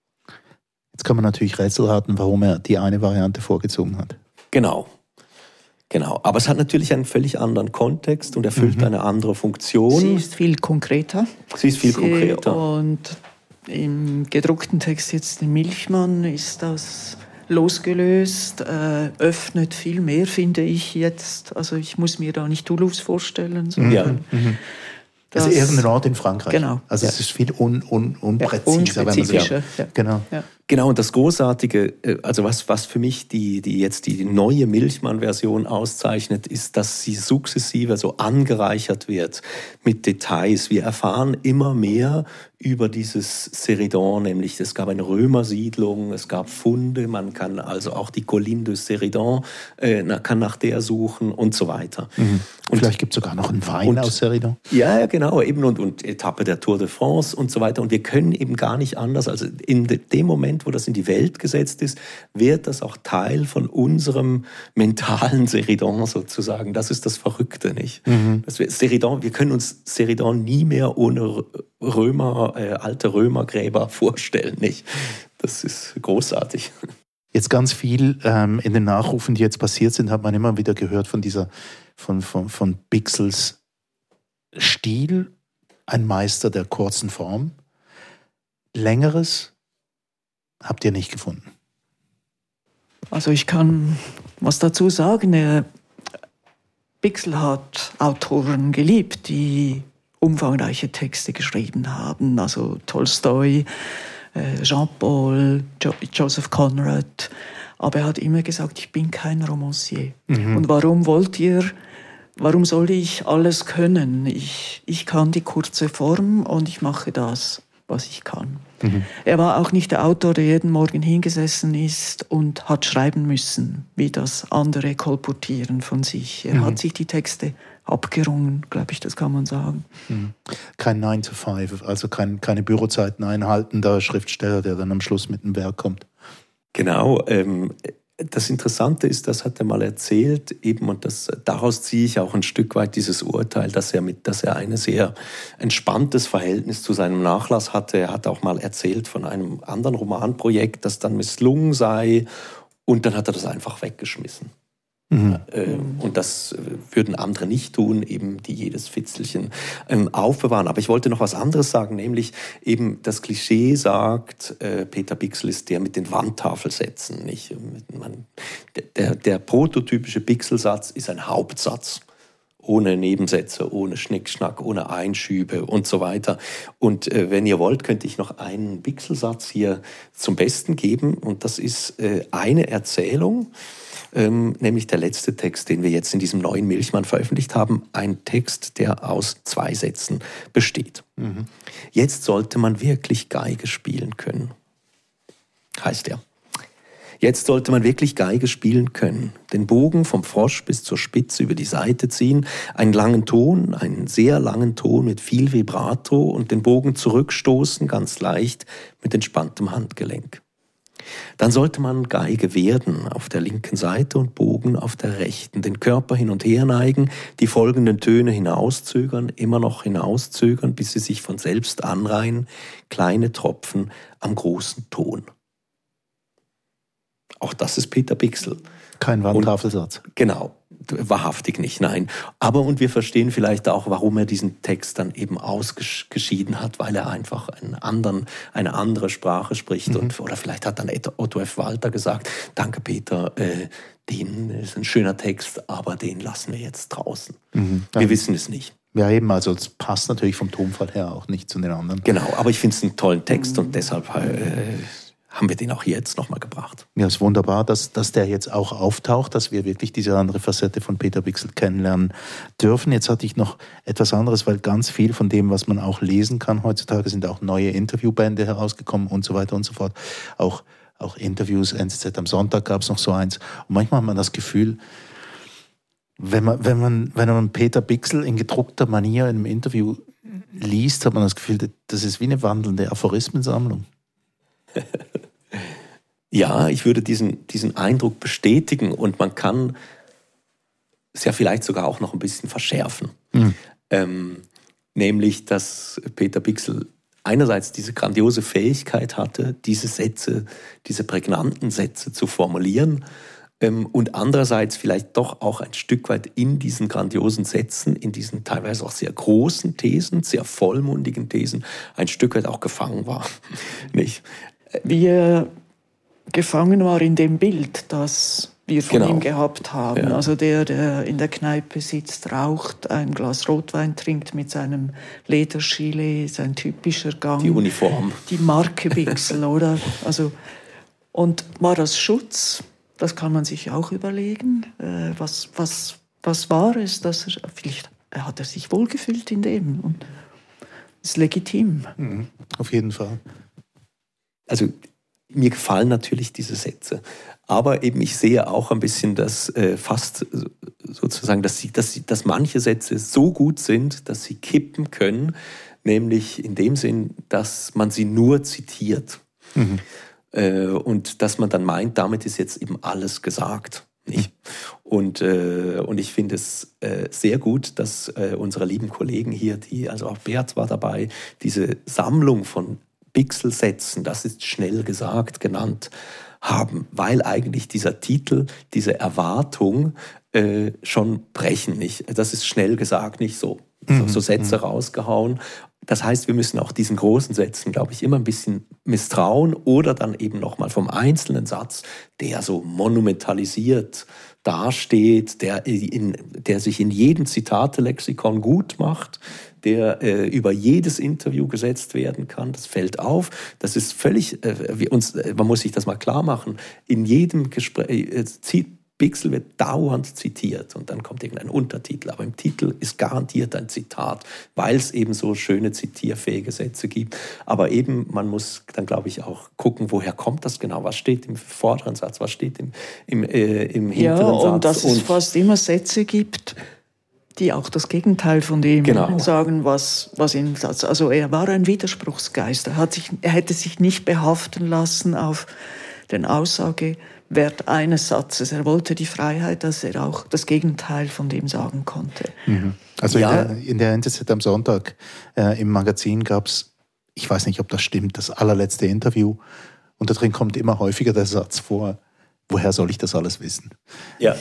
Jetzt kann man natürlich Rätsel raten, warum er die eine Variante vorgezogen hat. Genau. Genau, aber es hat natürlich einen völlig anderen Kontext und erfüllt mhm. eine andere Funktion. Sie ist viel konkreter. Sie ist viel Sie, konkreter. Und im gedruckten Text jetzt im Milchmann ist das losgelöst, äh, öffnet viel mehr, finde ich jetzt. Also ich muss mir da nicht Toulouse vorstellen, sondern ja. mhm. Das ist eher ein Ort in Frankreich. Genau. Also ja. es ist viel un, un, unpräziser. Ja, unspezifischer. Ja. Genau. Ja. Genau, und das Großartige, also was, was für mich die, die jetzt die neue Milchmann-Version auszeichnet, ist, dass sie sukzessive so angereichert wird mit Details. Wir erfahren immer mehr über dieses Seridon, nämlich es gab eine Römersiedlung, es gab Funde, man kann also auch die Colline de Seridon, äh, kann nach der suchen und so weiter. Mhm. Und vielleicht gibt es sogar noch einen Wein und, aus Seridon. Ja, ja, genau, eben und, und Etappe der Tour de France und so weiter. Und wir können eben gar nicht anders, also in de, dem Moment, wo das in die Welt gesetzt ist, wird das auch Teil von unserem mentalen Seridon sozusagen. Das ist das Verrückte, nicht? Mhm. Das wir, Seridon, wir können uns Seridon nie mehr ohne Römer, äh, alte Römergräber vorstellen, nicht? Das ist großartig. Jetzt ganz viel ähm, in den Nachrufen, die jetzt passiert sind, hat man immer wieder gehört von dieser, von, von, von Bixels Stil, ein Meister der kurzen Form. Längeres habt ihr nicht gefunden? Also ich kann was dazu sagen. Er, Bixel hat Autoren geliebt, die umfangreiche Texte geschrieben haben. Also Tolstoi, äh, Jean-Paul, jo- Joseph Conrad. Aber er hat immer gesagt, ich bin kein Romancier. Mhm. Und warum wollt ihr, warum soll ich alles können? Ich, ich kann die kurze Form und ich mache das, was ich kann. Mhm. Er war auch nicht der Autor, der jeden Morgen hingesessen ist und hat schreiben müssen, wie das andere kolportieren von sich. Er mhm. hat sich die Texte abgerungen, glaube ich, das kann man sagen. Mhm. Kein nine to five, also kein, keine Bürozeiten einhaltender Schriftsteller, der dann am Schluss mit dem Werk kommt. Genau, ähm, das Interessante ist, das hat er mal erzählt, eben, und das, daraus ziehe ich auch ein Stück weit dieses Urteil, dass er mit, dass er ein sehr entspanntes Verhältnis zu seinem Nachlass hatte. Er hat auch mal erzählt von einem anderen Romanprojekt, das dann misslungen sei, und dann hat er das einfach weggeschmissen. Mhm. Und das würden andere nicht tun, eben die jedes Fitzelchen aufbewahren. Aber ich wollte noch was anderes sagen, nämlich eben das Klischee sagt, Peter Bixel ist der mit den Wandtafelsätzen. Nicht? Man, der, der prototypische Bixel-Satz ist ein Hauptsatz. Ohne Nebensätze, ohne Schnickschnack, ohne Einschübe und so weiter. Und äh, wenn ihr wollt, könnte ich noch einen Bixel-Satz hier zum Besten geben. Und das ist äh, eine Erzählung, ähm, nämlich der letzte Text, den wir jetzt in diesem neuen Milchmann veröffentlicht haben. Ein Text, der aus zwei Sätzen besteht. Mhm. Jetzt sollte man wirklich Geige spielen können, heißt er. Jetzt sollte man wirklich Geige spielen können. Den Bogen vom Frosch bis zur Spitze über die Seite ziehen, einen langen Ton, einen sehr langen Ton mit viel Vibrato und den Bogen zurückstoßen, ganz leicht, mit entspanntem Handgelenk. Dann sollte man Geige werden, auf der linken Seite und Bogen auf der rechten, den Körper hin und her neigen, die folgenden Töne hinauszögern, immer noch hinauszögern, bis sie sich von selbst anreihen, kleine Tropfen am großen Ton. Auch das ist Peter Bichsel. Kein Wandtafelsatz. Genau. Wahrhaftig nicht, nein. Aber und wir verstehen vielleicht auch, warum er diesen Text dann eben ausgeschieden hat, weil er einfach einen anderen, eine andere Sprache spricht. Mhm. Und, oder vielleicht hat dann Otto F. Walter gesagt, danke Peter, äh, den ist ein schöner Text, aber den lassen wir jetzt draußen. Mhm. Wir ja. wissen es nicht. Ja eben, also es passt natürlich vom Tonfall her auch nicht zu den anderen. Genau, aber ich finde es einen tollen Text mhm. und deshalb... Äh, haben wir den auch jetzt nochmal gebracht. Ja, es ist wunderbar, dass, dass der jetzt auch auftaucht, dass wir wirklich diese andere Facette von Peter Bichsel kennenlernen dürfen. Jetzt hatte ich noch etwas anderes, weil ganz viel von dem, was man auch lesen kann heutzutage, sind auch neue Interviewbände herausgekommen und so weiter und so fort. Auch, auch Interviews, N Z Z am Sonntag gab es noch so eins. Und manchmal hat man das Gefühl, wenn man, wenn man, wenn man Peter Bichsel in gedruckter Manier in einem Interview liest, hat man das Gefühl, das ist wie eine wandelnde Aphorismensammlung. Ja, ich würde diesen, diesen Eindruck bestätigen und man kann es ja vielleicht sogar auch noch ein bisschen verschärfen. Mhm. Ähm, nämlich, dass Peter Bichsel einerseits diese grandiose Fähigkeit hatte, diese Sätze, diese prägnanten Sätze zu formulieren ähm, und andererseits vielleicht doch auch ein Stück weit in diesen grandiosen Sätzen, in diesen teilweise auch sehr großen Thesen, sehr vollmundigen Thesen, ein Stück weit auch gefangen war. Nicht? Wie er gefangen war in dem Bild, das wir von genau. ihm gehabt haben. Ja. Also der, der in der Kneipe sitzt, raucht, ein Glas Rotwein trinkt mit seinem Ledergilet, sein typischer Gang. Die Uniform. Die Marke Bichsel, oder? Also, und war das Schutz? Das kann man sich auch überlegen. Äh, was, was, was war es, dass er, vielleicht hat er sich wohlgefühlt in dem und ist legitim. Mhm, auf jeden Fall. Also mir gefallen natürlich diese Sätze, aber eben ich sehe auch ein bisschen, dass äh, fast sozusagen, dass, sie, dass, sie, dass manche Sätze so gut sind, dass sie kippen können, nämlich in dem Sinn, dass man sie nur zitiert mhm. äh, und dass man dann meint, damit ist jetzt eben alles gesagt. Nicht? Und, äh, und ich finde es äh, sehr gut, dass äh, unsere lieben Kollegen hier, die, also auch Bert war dabei, diese Sammlung von Bichsel-Sätzen, das ist schnell gesagt, genannt haben, weil eigentlich dieser Titel, diese Erwartung äh, schon brechen nicht. Das ist schnell gesagt, nicht so, mhm. so, so Sätze mhm. rausgehauen. Das heißt, wir müssen auch diesen großen Sätzen, glaube ich, immer ein bisschen misstrauen oder dann eben nochmal vom einzelnen Satz, der so monumentalisiert dasteht, der, in, der sich in jedem Zitatelexikon gut macht, der äh, über jedes Interview gesetzt werden kann. Das fällt auf. Das ist völlig, äh, wie uns, äh, man muss sich das mal klar machen, in jedem Gespräch, äh, zieht Bichsel wird dauernd zitiert und dann kommt irgendein Untertitel, aber im Titel ist garantiert ein Zitat, weil es eben so schöne zitierfähige Sätze gibt. Aber eben, man muss dann, glaube ich, auch gucken, woher kommt das genau, was steht im vorderen Satz, was steht im, im, äh, im hinteren ja, Satz. Ja, und dass es fast immer Sätze gibt, die auch das Gegenteil von dem genau. sagen, was, was im Satz... Also er war ein Widerspruchsgeist. Er, hat sich, er hätte sich nicht behaften lassen auf den Aussagewert eines Satzes. Er wollte die Freiheit, dass er auch das Gegenteil von dem sagen konnte. Mhm. Also ja. in, der, in der N Z Z am Sonntag äh, im Magazin gab es, ich weiß nicht, ob das stimmt, das allerletzte Interview. Und da drin kommt immer häufiger der Satz vor, woher soll ich das alles wissen? Ja,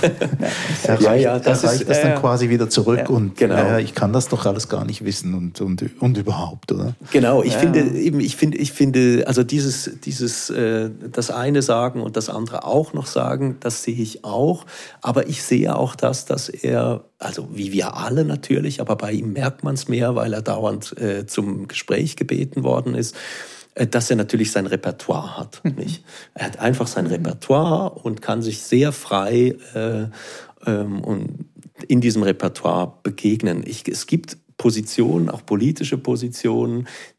er reicht, ja, ja, das, er reicht ist, das dann äh, quasi wieder zurück ja, und genau. äh, ich kann das doch alles gar nicht wissen und, und, und überhaupt, oder? Genau, ich ja. finde eben, ich finde, ich finde, also dieses, dieses, äh, das eine sagen und das andere auch noch sagen, das sehe ich auch, aber ich sehe auch das, dass er, also wie wir alle natürlich, aber bei ihm merkt man es mehr, weil er dauernd äh, zum Gespräch gebeten worden ist, dass er natürlich sein Repertoire hat. Nicht? Er hat einfach sein Repertoire und kann sich sehr frei äh, ähm, und in diesem Repertoire begegnen. Ich, es gibt Positionen, auch politische Positionen,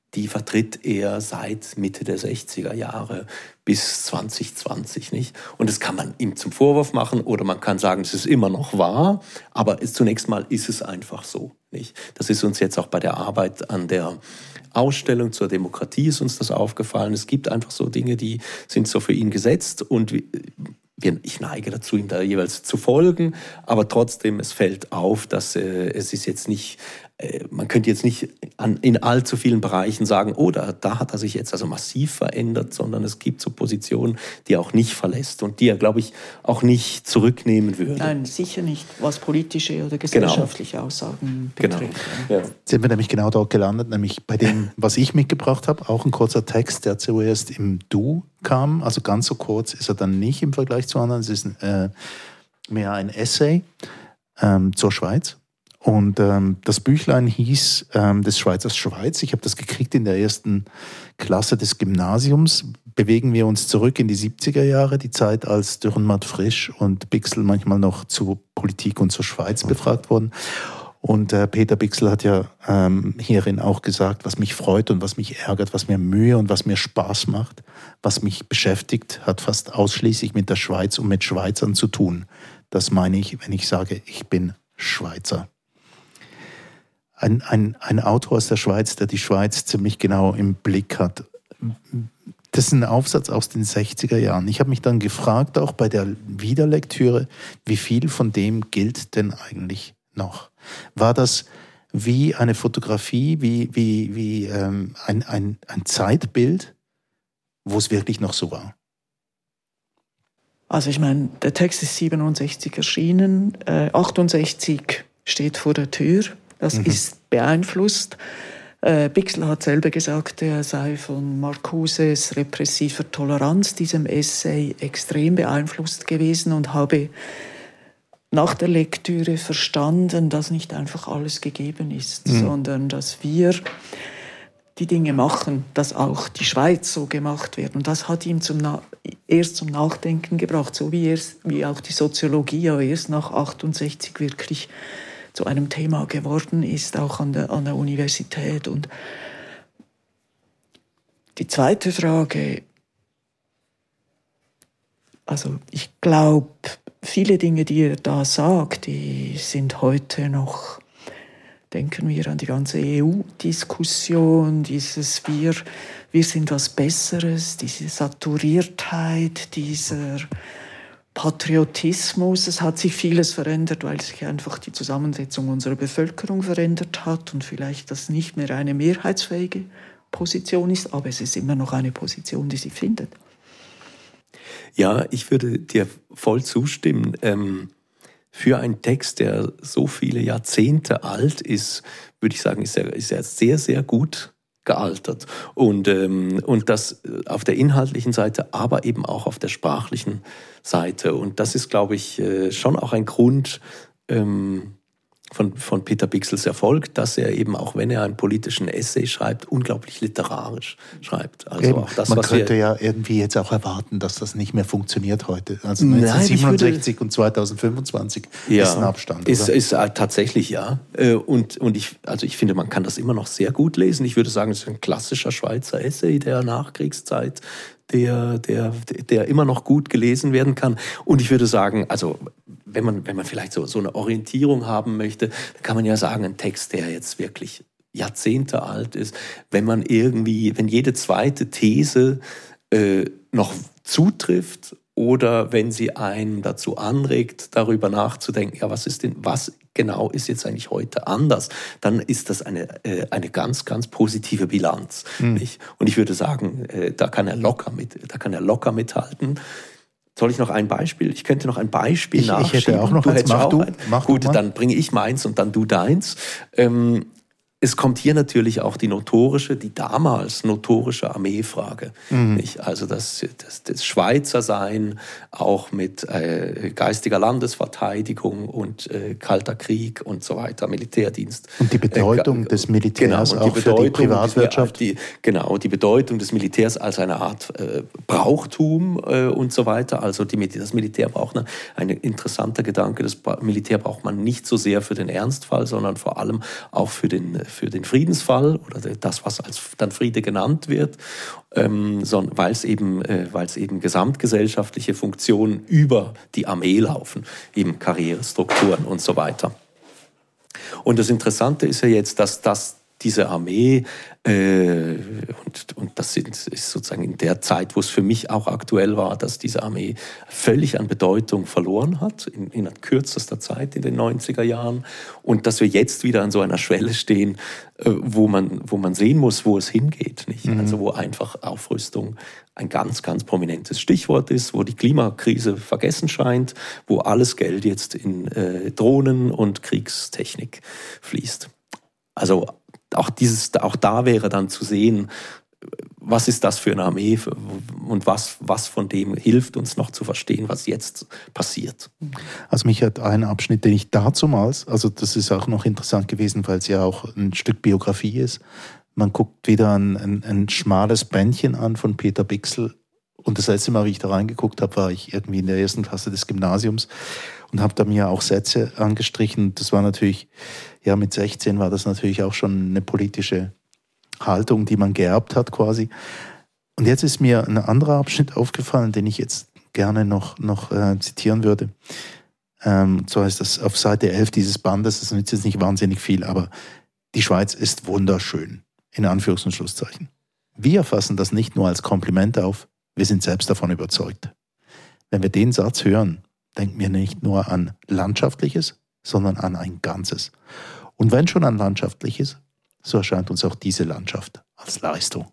die vertritt er seit Mitte der sechziger Jahre bis zwanzig zwanzig, nicht? Und das kann man ihm zum Vorwurf machen oder man kann sagen, es ist immer noch wahr, aber es, zunächst mal ist es einfach so, nicht? Das ist uns jetzt auch bei der Arbeit an der Ausstellung zur Demokratie ist uns das aufgefallen. Es gibt einfach so Dinge, die sind so für ihn gesetzt und wir, ich neige dazu, ihm da jeweils zu folgen, aber trotzdem, es fällt auf, dass äh, es ist jetzt nicht, äh, man könnte jetzt nicht an, in allzu vielen Bereichen sagen, oh, da, da hat er sich jetzt also massiv verändert, sondern es gibt so Positionen, die er auch nicht verlässt und die er, glaube ich, auch nicht zurücknehmen würde. Nein, sicher nicht, was politische oder gesellschaftliche genau. Aussagen betrifft. Genau. Ja. Jetzt sind wir nämlich genau dort gelandet, nämlich bei dem, was ich mitgebracht habe, auch ein kurzer Text, der zuerst im Du kam, also ganz so kurz ist er dann nicht im Vergleich zu anderen, es ist äh, mehr ein Essay ähm, zur Schweiz. Und ähm, das Büchlein hieß ähm, des Schweizers Schweiz. Ich habe das gekriegt in der ersten Klasse des Gymnasiums. Bewegen wir uns zurück in die siebziger Jahre, die Zeit, als Dürrenmatt Frisch und Bichsel manchmal noch zur Politik und zur Schweiz befragt wurden. Und äh, Peter Bichsel hat ja ähm, hierin auch gesagt, was mich freut und was mich ärgert, was mir Mühe und was mir Spaß macht, was mich beschäftigt, hat fast ausschließlich mit der Schweiz und mit Schweizern zu tun. Das meine ich, wenn ich sage, ich bin Schweizer. Ein, ein, ein Autor aus der Schweiz, der die Schweiz ziemlich genau im Blick hat. Das ist ein Aufsatz aus den sechziger Jahren. Ich habe mich dann gefragt, auch bei der Wiederlektüre, wie viel von dem gilt denn eigentlich noch? War das wie eine Fotografie, wie, wie, wie ähm, ein, ein, ein Zeitbild, wo es wirklich noch so war? Also ich meine, der Text ist siebenundsechzig erschienen, äh, achtundsechzig steht vor der Tür. Das mhm. ist beeinflusst. Äh, Bichsel hat selber gesagt, er sei von Marcuses repressiver Toleranz, diesem Essay, extrem beeinflusst gewesen und habe nach der Lektüre verstanden, dass nicht einfach alles gegeben ist, mhm. sondern dass wir die Dinge machen, dass auch die Schweiz so gemacht wird. Und das hat ihn zum Na- erst zum Nachdenken gebracht, so wie, erst, wie auch die Soziologie aber erst nach achtundsechzig wirklich zu einem Thema geworden ist, auch an der, an der Universität. Und die zweite Frage, also ich glaube, viele Dinge, die er da sagt, die sind heute noch, denken wir an die ganze E U-Diskussion, dieses wir, wir sind was Besseres, diese Saturiertheit, dieser Patriotismus. Es hat sich vieles verändert, weil sich einfach die Zusammensetzung unserer Bevölkerung verändert hat und vielleicht das nicht mehr eine mehrheitsfähige Position ist, aber es ist immer noch eine Position, die sich findet. Ja, ich würde dir voll zustimmen. Ähm, für einen Text, der so viele Jahrzehnte alt ist, würde ich sagen, ist er, ist er sehr, sehr gut gealtert. Und, ähm, und das auf der inhaltlichen Seite, aber eben auch auf der sprachlichen Seite. Und das ist, glaube ich, schon auch ein Grund ähm, von, von Peter Bichsels Erfolg, dass er eben, auch wenn er einen politischen Essay schreibt, unglaublich literarisch schreibt. Also auch das, Man was könnte wir ja irgendwie jetzt auch erwarten, dass das nicht mehr funktioniert heute. Also neunzehnhundertsiebenundsechzig würde, und zweitausendfünfundzwanzig ja, ist ein Abstand. Ist, oder? ist tatsächlich, ja. Und, und ich, also ich finde, man kann das immer noch sehr gut lesen. Ich würde sagen, es ist ein klassischer Schweizer Essay der Nachkriegszeit, der, der, der immer noch gut gelesen werden kann. Und ich würde sagen, also wenn man, wenn man vielleicht so, so eine Orientierung haben möchte, dann kann man ja sagen, ein Text, der jetzt wirklich Jahrzehnte alt ist, wenn man irgendwie, wenn jede zweite These äh, noch zutrifft oder wenn sie einen dazu anregt, darüber nachzudenken, ja, was ist denn, was genau ist jetzt eigentlich heute anders, dann ist das eine, äh, eine ganz, ganz positive Bilanz. Mhm. Nicht? Und ich würde sagen, äh, da kann er locker mit, da kann er locker mithalten. Soll ich noch ein Beispiel? Ich könnte noch ein Beispiel ich, nachschieben. Ich hätte auch noch du eins. Mach auch du. Ein. Mach Gut, du dann bringe ich meins und dann du deins. Ähm, Es kommt hier natürlich auch die notorische, die damals notorische Armeefrage. Mhm. Nicht? Also das, das, das Schweizersein auch mit äh, geistiger Landesverteidigung und äh, Kalter Krieg und so weiter, Militärdienst. Und die Bedeutung äh, des Militärs genau, auch die für die Privatwirtschaft. Die, genau, die Bedeutung des Militärs als eine Art äh, Brauchtum äh, und so weiter. Also die, das Militär braucht eine, ein interessanter Gedanke, das Militär braucht man nicht so sehr für den Ernstfall, sondern vor allem auch für den für den Friedensfall oder das, was als dann Friede genannt wird, ähm, sondern weil es eben, äh, weil es eben gesamtgesellschaftliche Funktionen über die Armee laufen, eben Karrierestrukturen und so weiter. Und das Interessante ist ja jetzt, dass das diese Armee, äh, und, und das ist sozusagen in der Zeit, wo es für mich auch aktuell war, dass diese Armee völlig an Bedeutung verloren hat, in, in kürzester Zeit in den neunziger Jahren. Und dass wir jetzt wieder an so einer Schwelle stehen, äh, wo man, wo man sehen muss, wo es hingeht. Nicht? Mhm. Also wo einfach Aufrüstung ein ganz, ganz prominentes Stichwort ist, wo die Klimakrise vergessen scheint, wo alles Geld jetzt in äh, Drohnen und Kriegstechnik fließt. Also auch, dieses, auch da wäre dann zu sehen, was ist das für eine Armee und was, was von dem hilft uns noch zu verstehen, was jetzt passiert. Also mich hat ein Abschnitt, den ich dazumals, also das ist auch noch interessant gewesen, weil es ja auch ein Stück Biografie ist. Man guckt wieder ein, ein, ein schmales Bändchen an von Peter Bichsel. Und das letzte Mal, wie ich da reingeguckt habe, war ich irgendwie in der ersten Klasse des Gymnasiums und habe da mir auch Sätze angestrichen. Das war natürlich, ja, mit sechzehn war das natürlich auch schon eine politische Haltung, die man geerbt hat quasi. Und jetzt ist mir ein anderer Abschnitt aufgefallen, den ich jetzt gerne noch, noch äh, zitieren würde. Ähm, so heißt das auf Seite elf dieses Bandes, das nützt jetzt nicht wahnsinnig viel, aber die Schweiz ist wunderschön, in Anführungs- und Schlusszeichen. Wir fassen das nicht nur als Kompliment auf, wir sind selbst davon überzeugt. Wenn wir den Satz hören, denken wir nicht nur an Landschaftliches, sondern an ein Ganzes. Und wenn schon an Landschaftliches, so erscheint uns auch diese Landschaft als Leistung.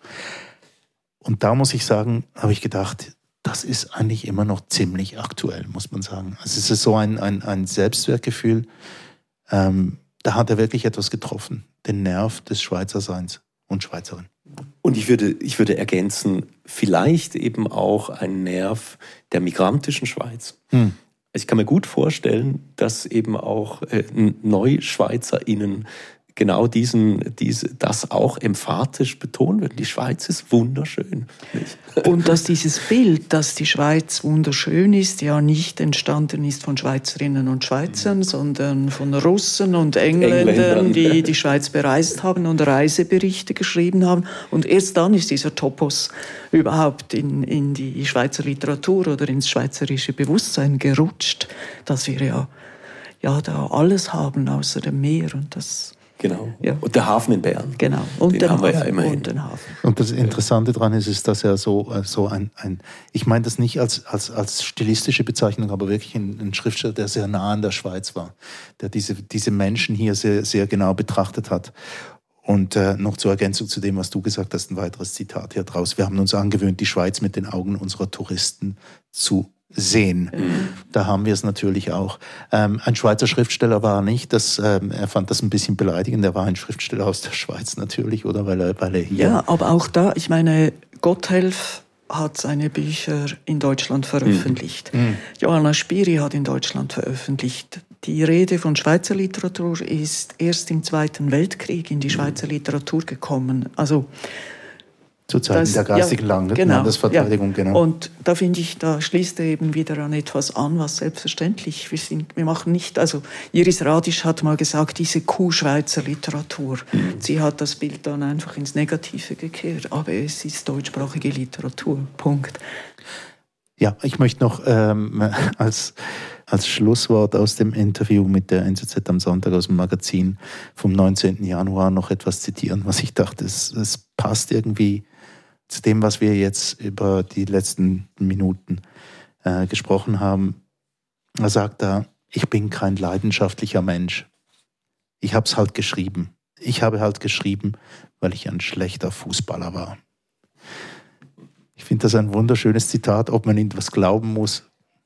Und da muss ich sagen, habe ich gedacht, das ist eigentlich immer noch ziemlich aktuell, muss man sagen. Also es ist so ein, ein, ein Selbstwertgefühl, ähm, da hat er wirklich etwas getroffen, den Nerv des Schweizerseins und Schweizerin. Und ich würde, ich würde ergänzen, vielleicht eben auch ein Nerv der migrantischen Schweiz. Hm. Ich kann mir gut vorstellen, dass eben auch äh, NeuschweizerInnen genau diesen, diese, das auch emphatisch betonen würden. Die Schweiz ist wunderschön. Nicht? Und dass dieses Bild, dass die Schweiz wunderschön ist, ja nicht entstanden ist von Schweizerinnen und Schweizern, mhm. sondern von Russen und Engländern, Engländern, die die Schweiz bereist haben und Reiseberichte geschrieben haben. Und erst dann ist dieser Topos überhaupt in, in die Schweizer Literatur oder ins schweizerische Bewusstsein gerutscht, dass wir ja, ja da alles haben außer dem Meer und das. Genau. Ja. Und der Hafen in Bern. Genau. Und den, den haben Hafen, wir ja immerhin. Und den Hafen. Und das Interessante daran ist, ist, dass er so, so ein, ein ich meine das nicht als, als, als stilistische Bezeichnung, aber wirklich ein, ein Schriftsteller, der sehr nah an der Schweiz war, der diese, diese Menschen hier sehr, sehr genau betrachtet hat. Und äh, noch zur Ergänzung zu dem, was du gesagt hast, ein weiteres Zitat hier draus. Wir haben uns angewöhnt, die Schweiz mit den Augen unserer Touristen zu sehen. Mhm. Da haben wir es natürlich auch. Ähm, ein Schweizer Schriftsteller war er nicht. Das, ähm, er fand das ein bisschen beleidigend. Er war ein Schriftsteller aus der Schweiz natürlich, oder? Weil er, weil er hier... Ja, aber auch da, ich meine, Gotthelf hat seine Bücher in Deutschland veröffentlicht. Mhm. Johanna Spyri hat in Deutschland veröffentlicht. Die Rede von Schweizer Literatur ist erst im Zweiten Weltkrieg in die Schweizer Literatur gekommen. Also zu Zeiten das, der geistigen ja, genau, Landesverteidigung, ja. genau. Und da finde ich, da schließt er eben wieder an etwas an, was selbstverständlich. Wir sind, wir machen nicht, also Iris Radisch hat mal gesagt, diese Kuh-Schweizer Literatur. Mhm. Sie hat das Bild dann einfach ins Negative gekehrt, aber es ist deutschsprachige Literatur. Punkt. Ja, ich möchte noch ähm, als, als Schlusswort aus dem Interview mit der N Z Z am Sonntag aus dem Magazin vom neunzehnten Januar noch etwas zitieren, was ich dachte, es, es passt irgendwie zu dem, was wir jetzt über die letzten Minuten äh, gesprochen haben. Er sagt da, ich bin kein leidenschaftlicher Mensch. Ich habe es halt geschrieben. Ich habe halt geschrieben, weil ich ein schlechter Fußballer war. Ich finde das ein wunderschönes Zitat, ob man ihm was glauben muss.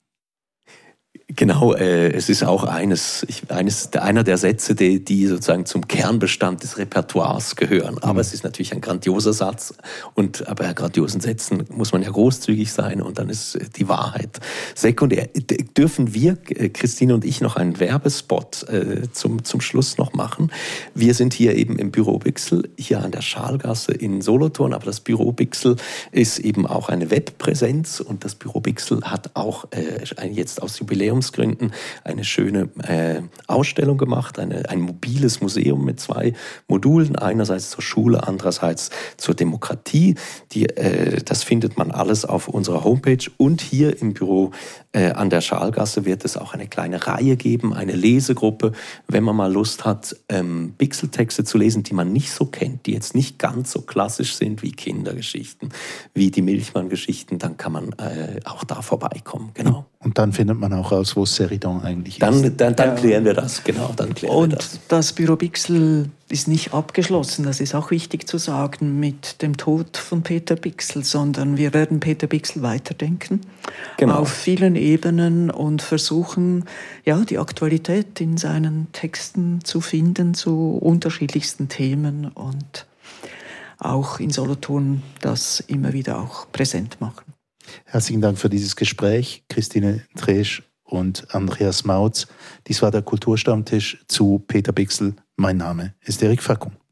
Genau, äh, es ist auch eines, ich, eines, einer der Sätze, die, die sozusagen zum Kernbestand des Repertoires gehören. Aber mhm. es ist natürlich ein grandioser Satz. Und aber bei grandiosen Sätzen muss man ja großzügig sein und dann ist die Wahrheit sekundär. Dürfen wir, Christine und ich, noch einen Werbespot äh, zum, zum Schluss noch machen? Wir sind hier eben im Büro Bichsel, hier an der Schalgasse in Solothurn. Aber das Büro Bichsel ist eben auch eine Webpräsenz und das Büro Bichsel hat auch äh, jetzt aus Jubiläum Museumsgründen eine schöne äh, Ausstellung gemacht, eine, ein mobiles Museum mit zwei Modulen, einerseits zur Schule, andererseits zur Demokratie. Die, äh, das findet man alles auf unserer Homepage, und hier im Büro äh, an der Schaalgasse wird es auch eine kleine Reihe geben, eine Lesegruppe, wenn man mal Lust hat, ähm, Bixel-Texte zu lesen, die man nicht so kennt, die jetzt nicht ganz so klassisch sind wie Kindergeschichten, wie die Milchmann-Geschichten, dann kann man äh, auch da vorbeikommen. Genau. Und dann findet man auch raus, wo Seridon eigentlich dann, ist. Dann, dann ja. klären wir das, genau. Dann klären Und wir das. das Büro Bixel ist nicht abgeschlossen, das ist auch wichtig zu sagen, mit dem Tod von Peter Bixel, sondern wir werden Peter Bixel weiterdenken, Genau. auf vielen Ebenen, und versuchen, ja, die Aktualität in seinen Texten zu finden zu unterschiedlichsten Themen, und auch in Solothurn das immer wieder auch präsent machen. Herzlichen Dank für dieses Gespräch, Christine Tresch und Andreas Mautz. Dies war der Kulturstammtisch zu Peter Bixel. Mein Name ist Erik Fackung.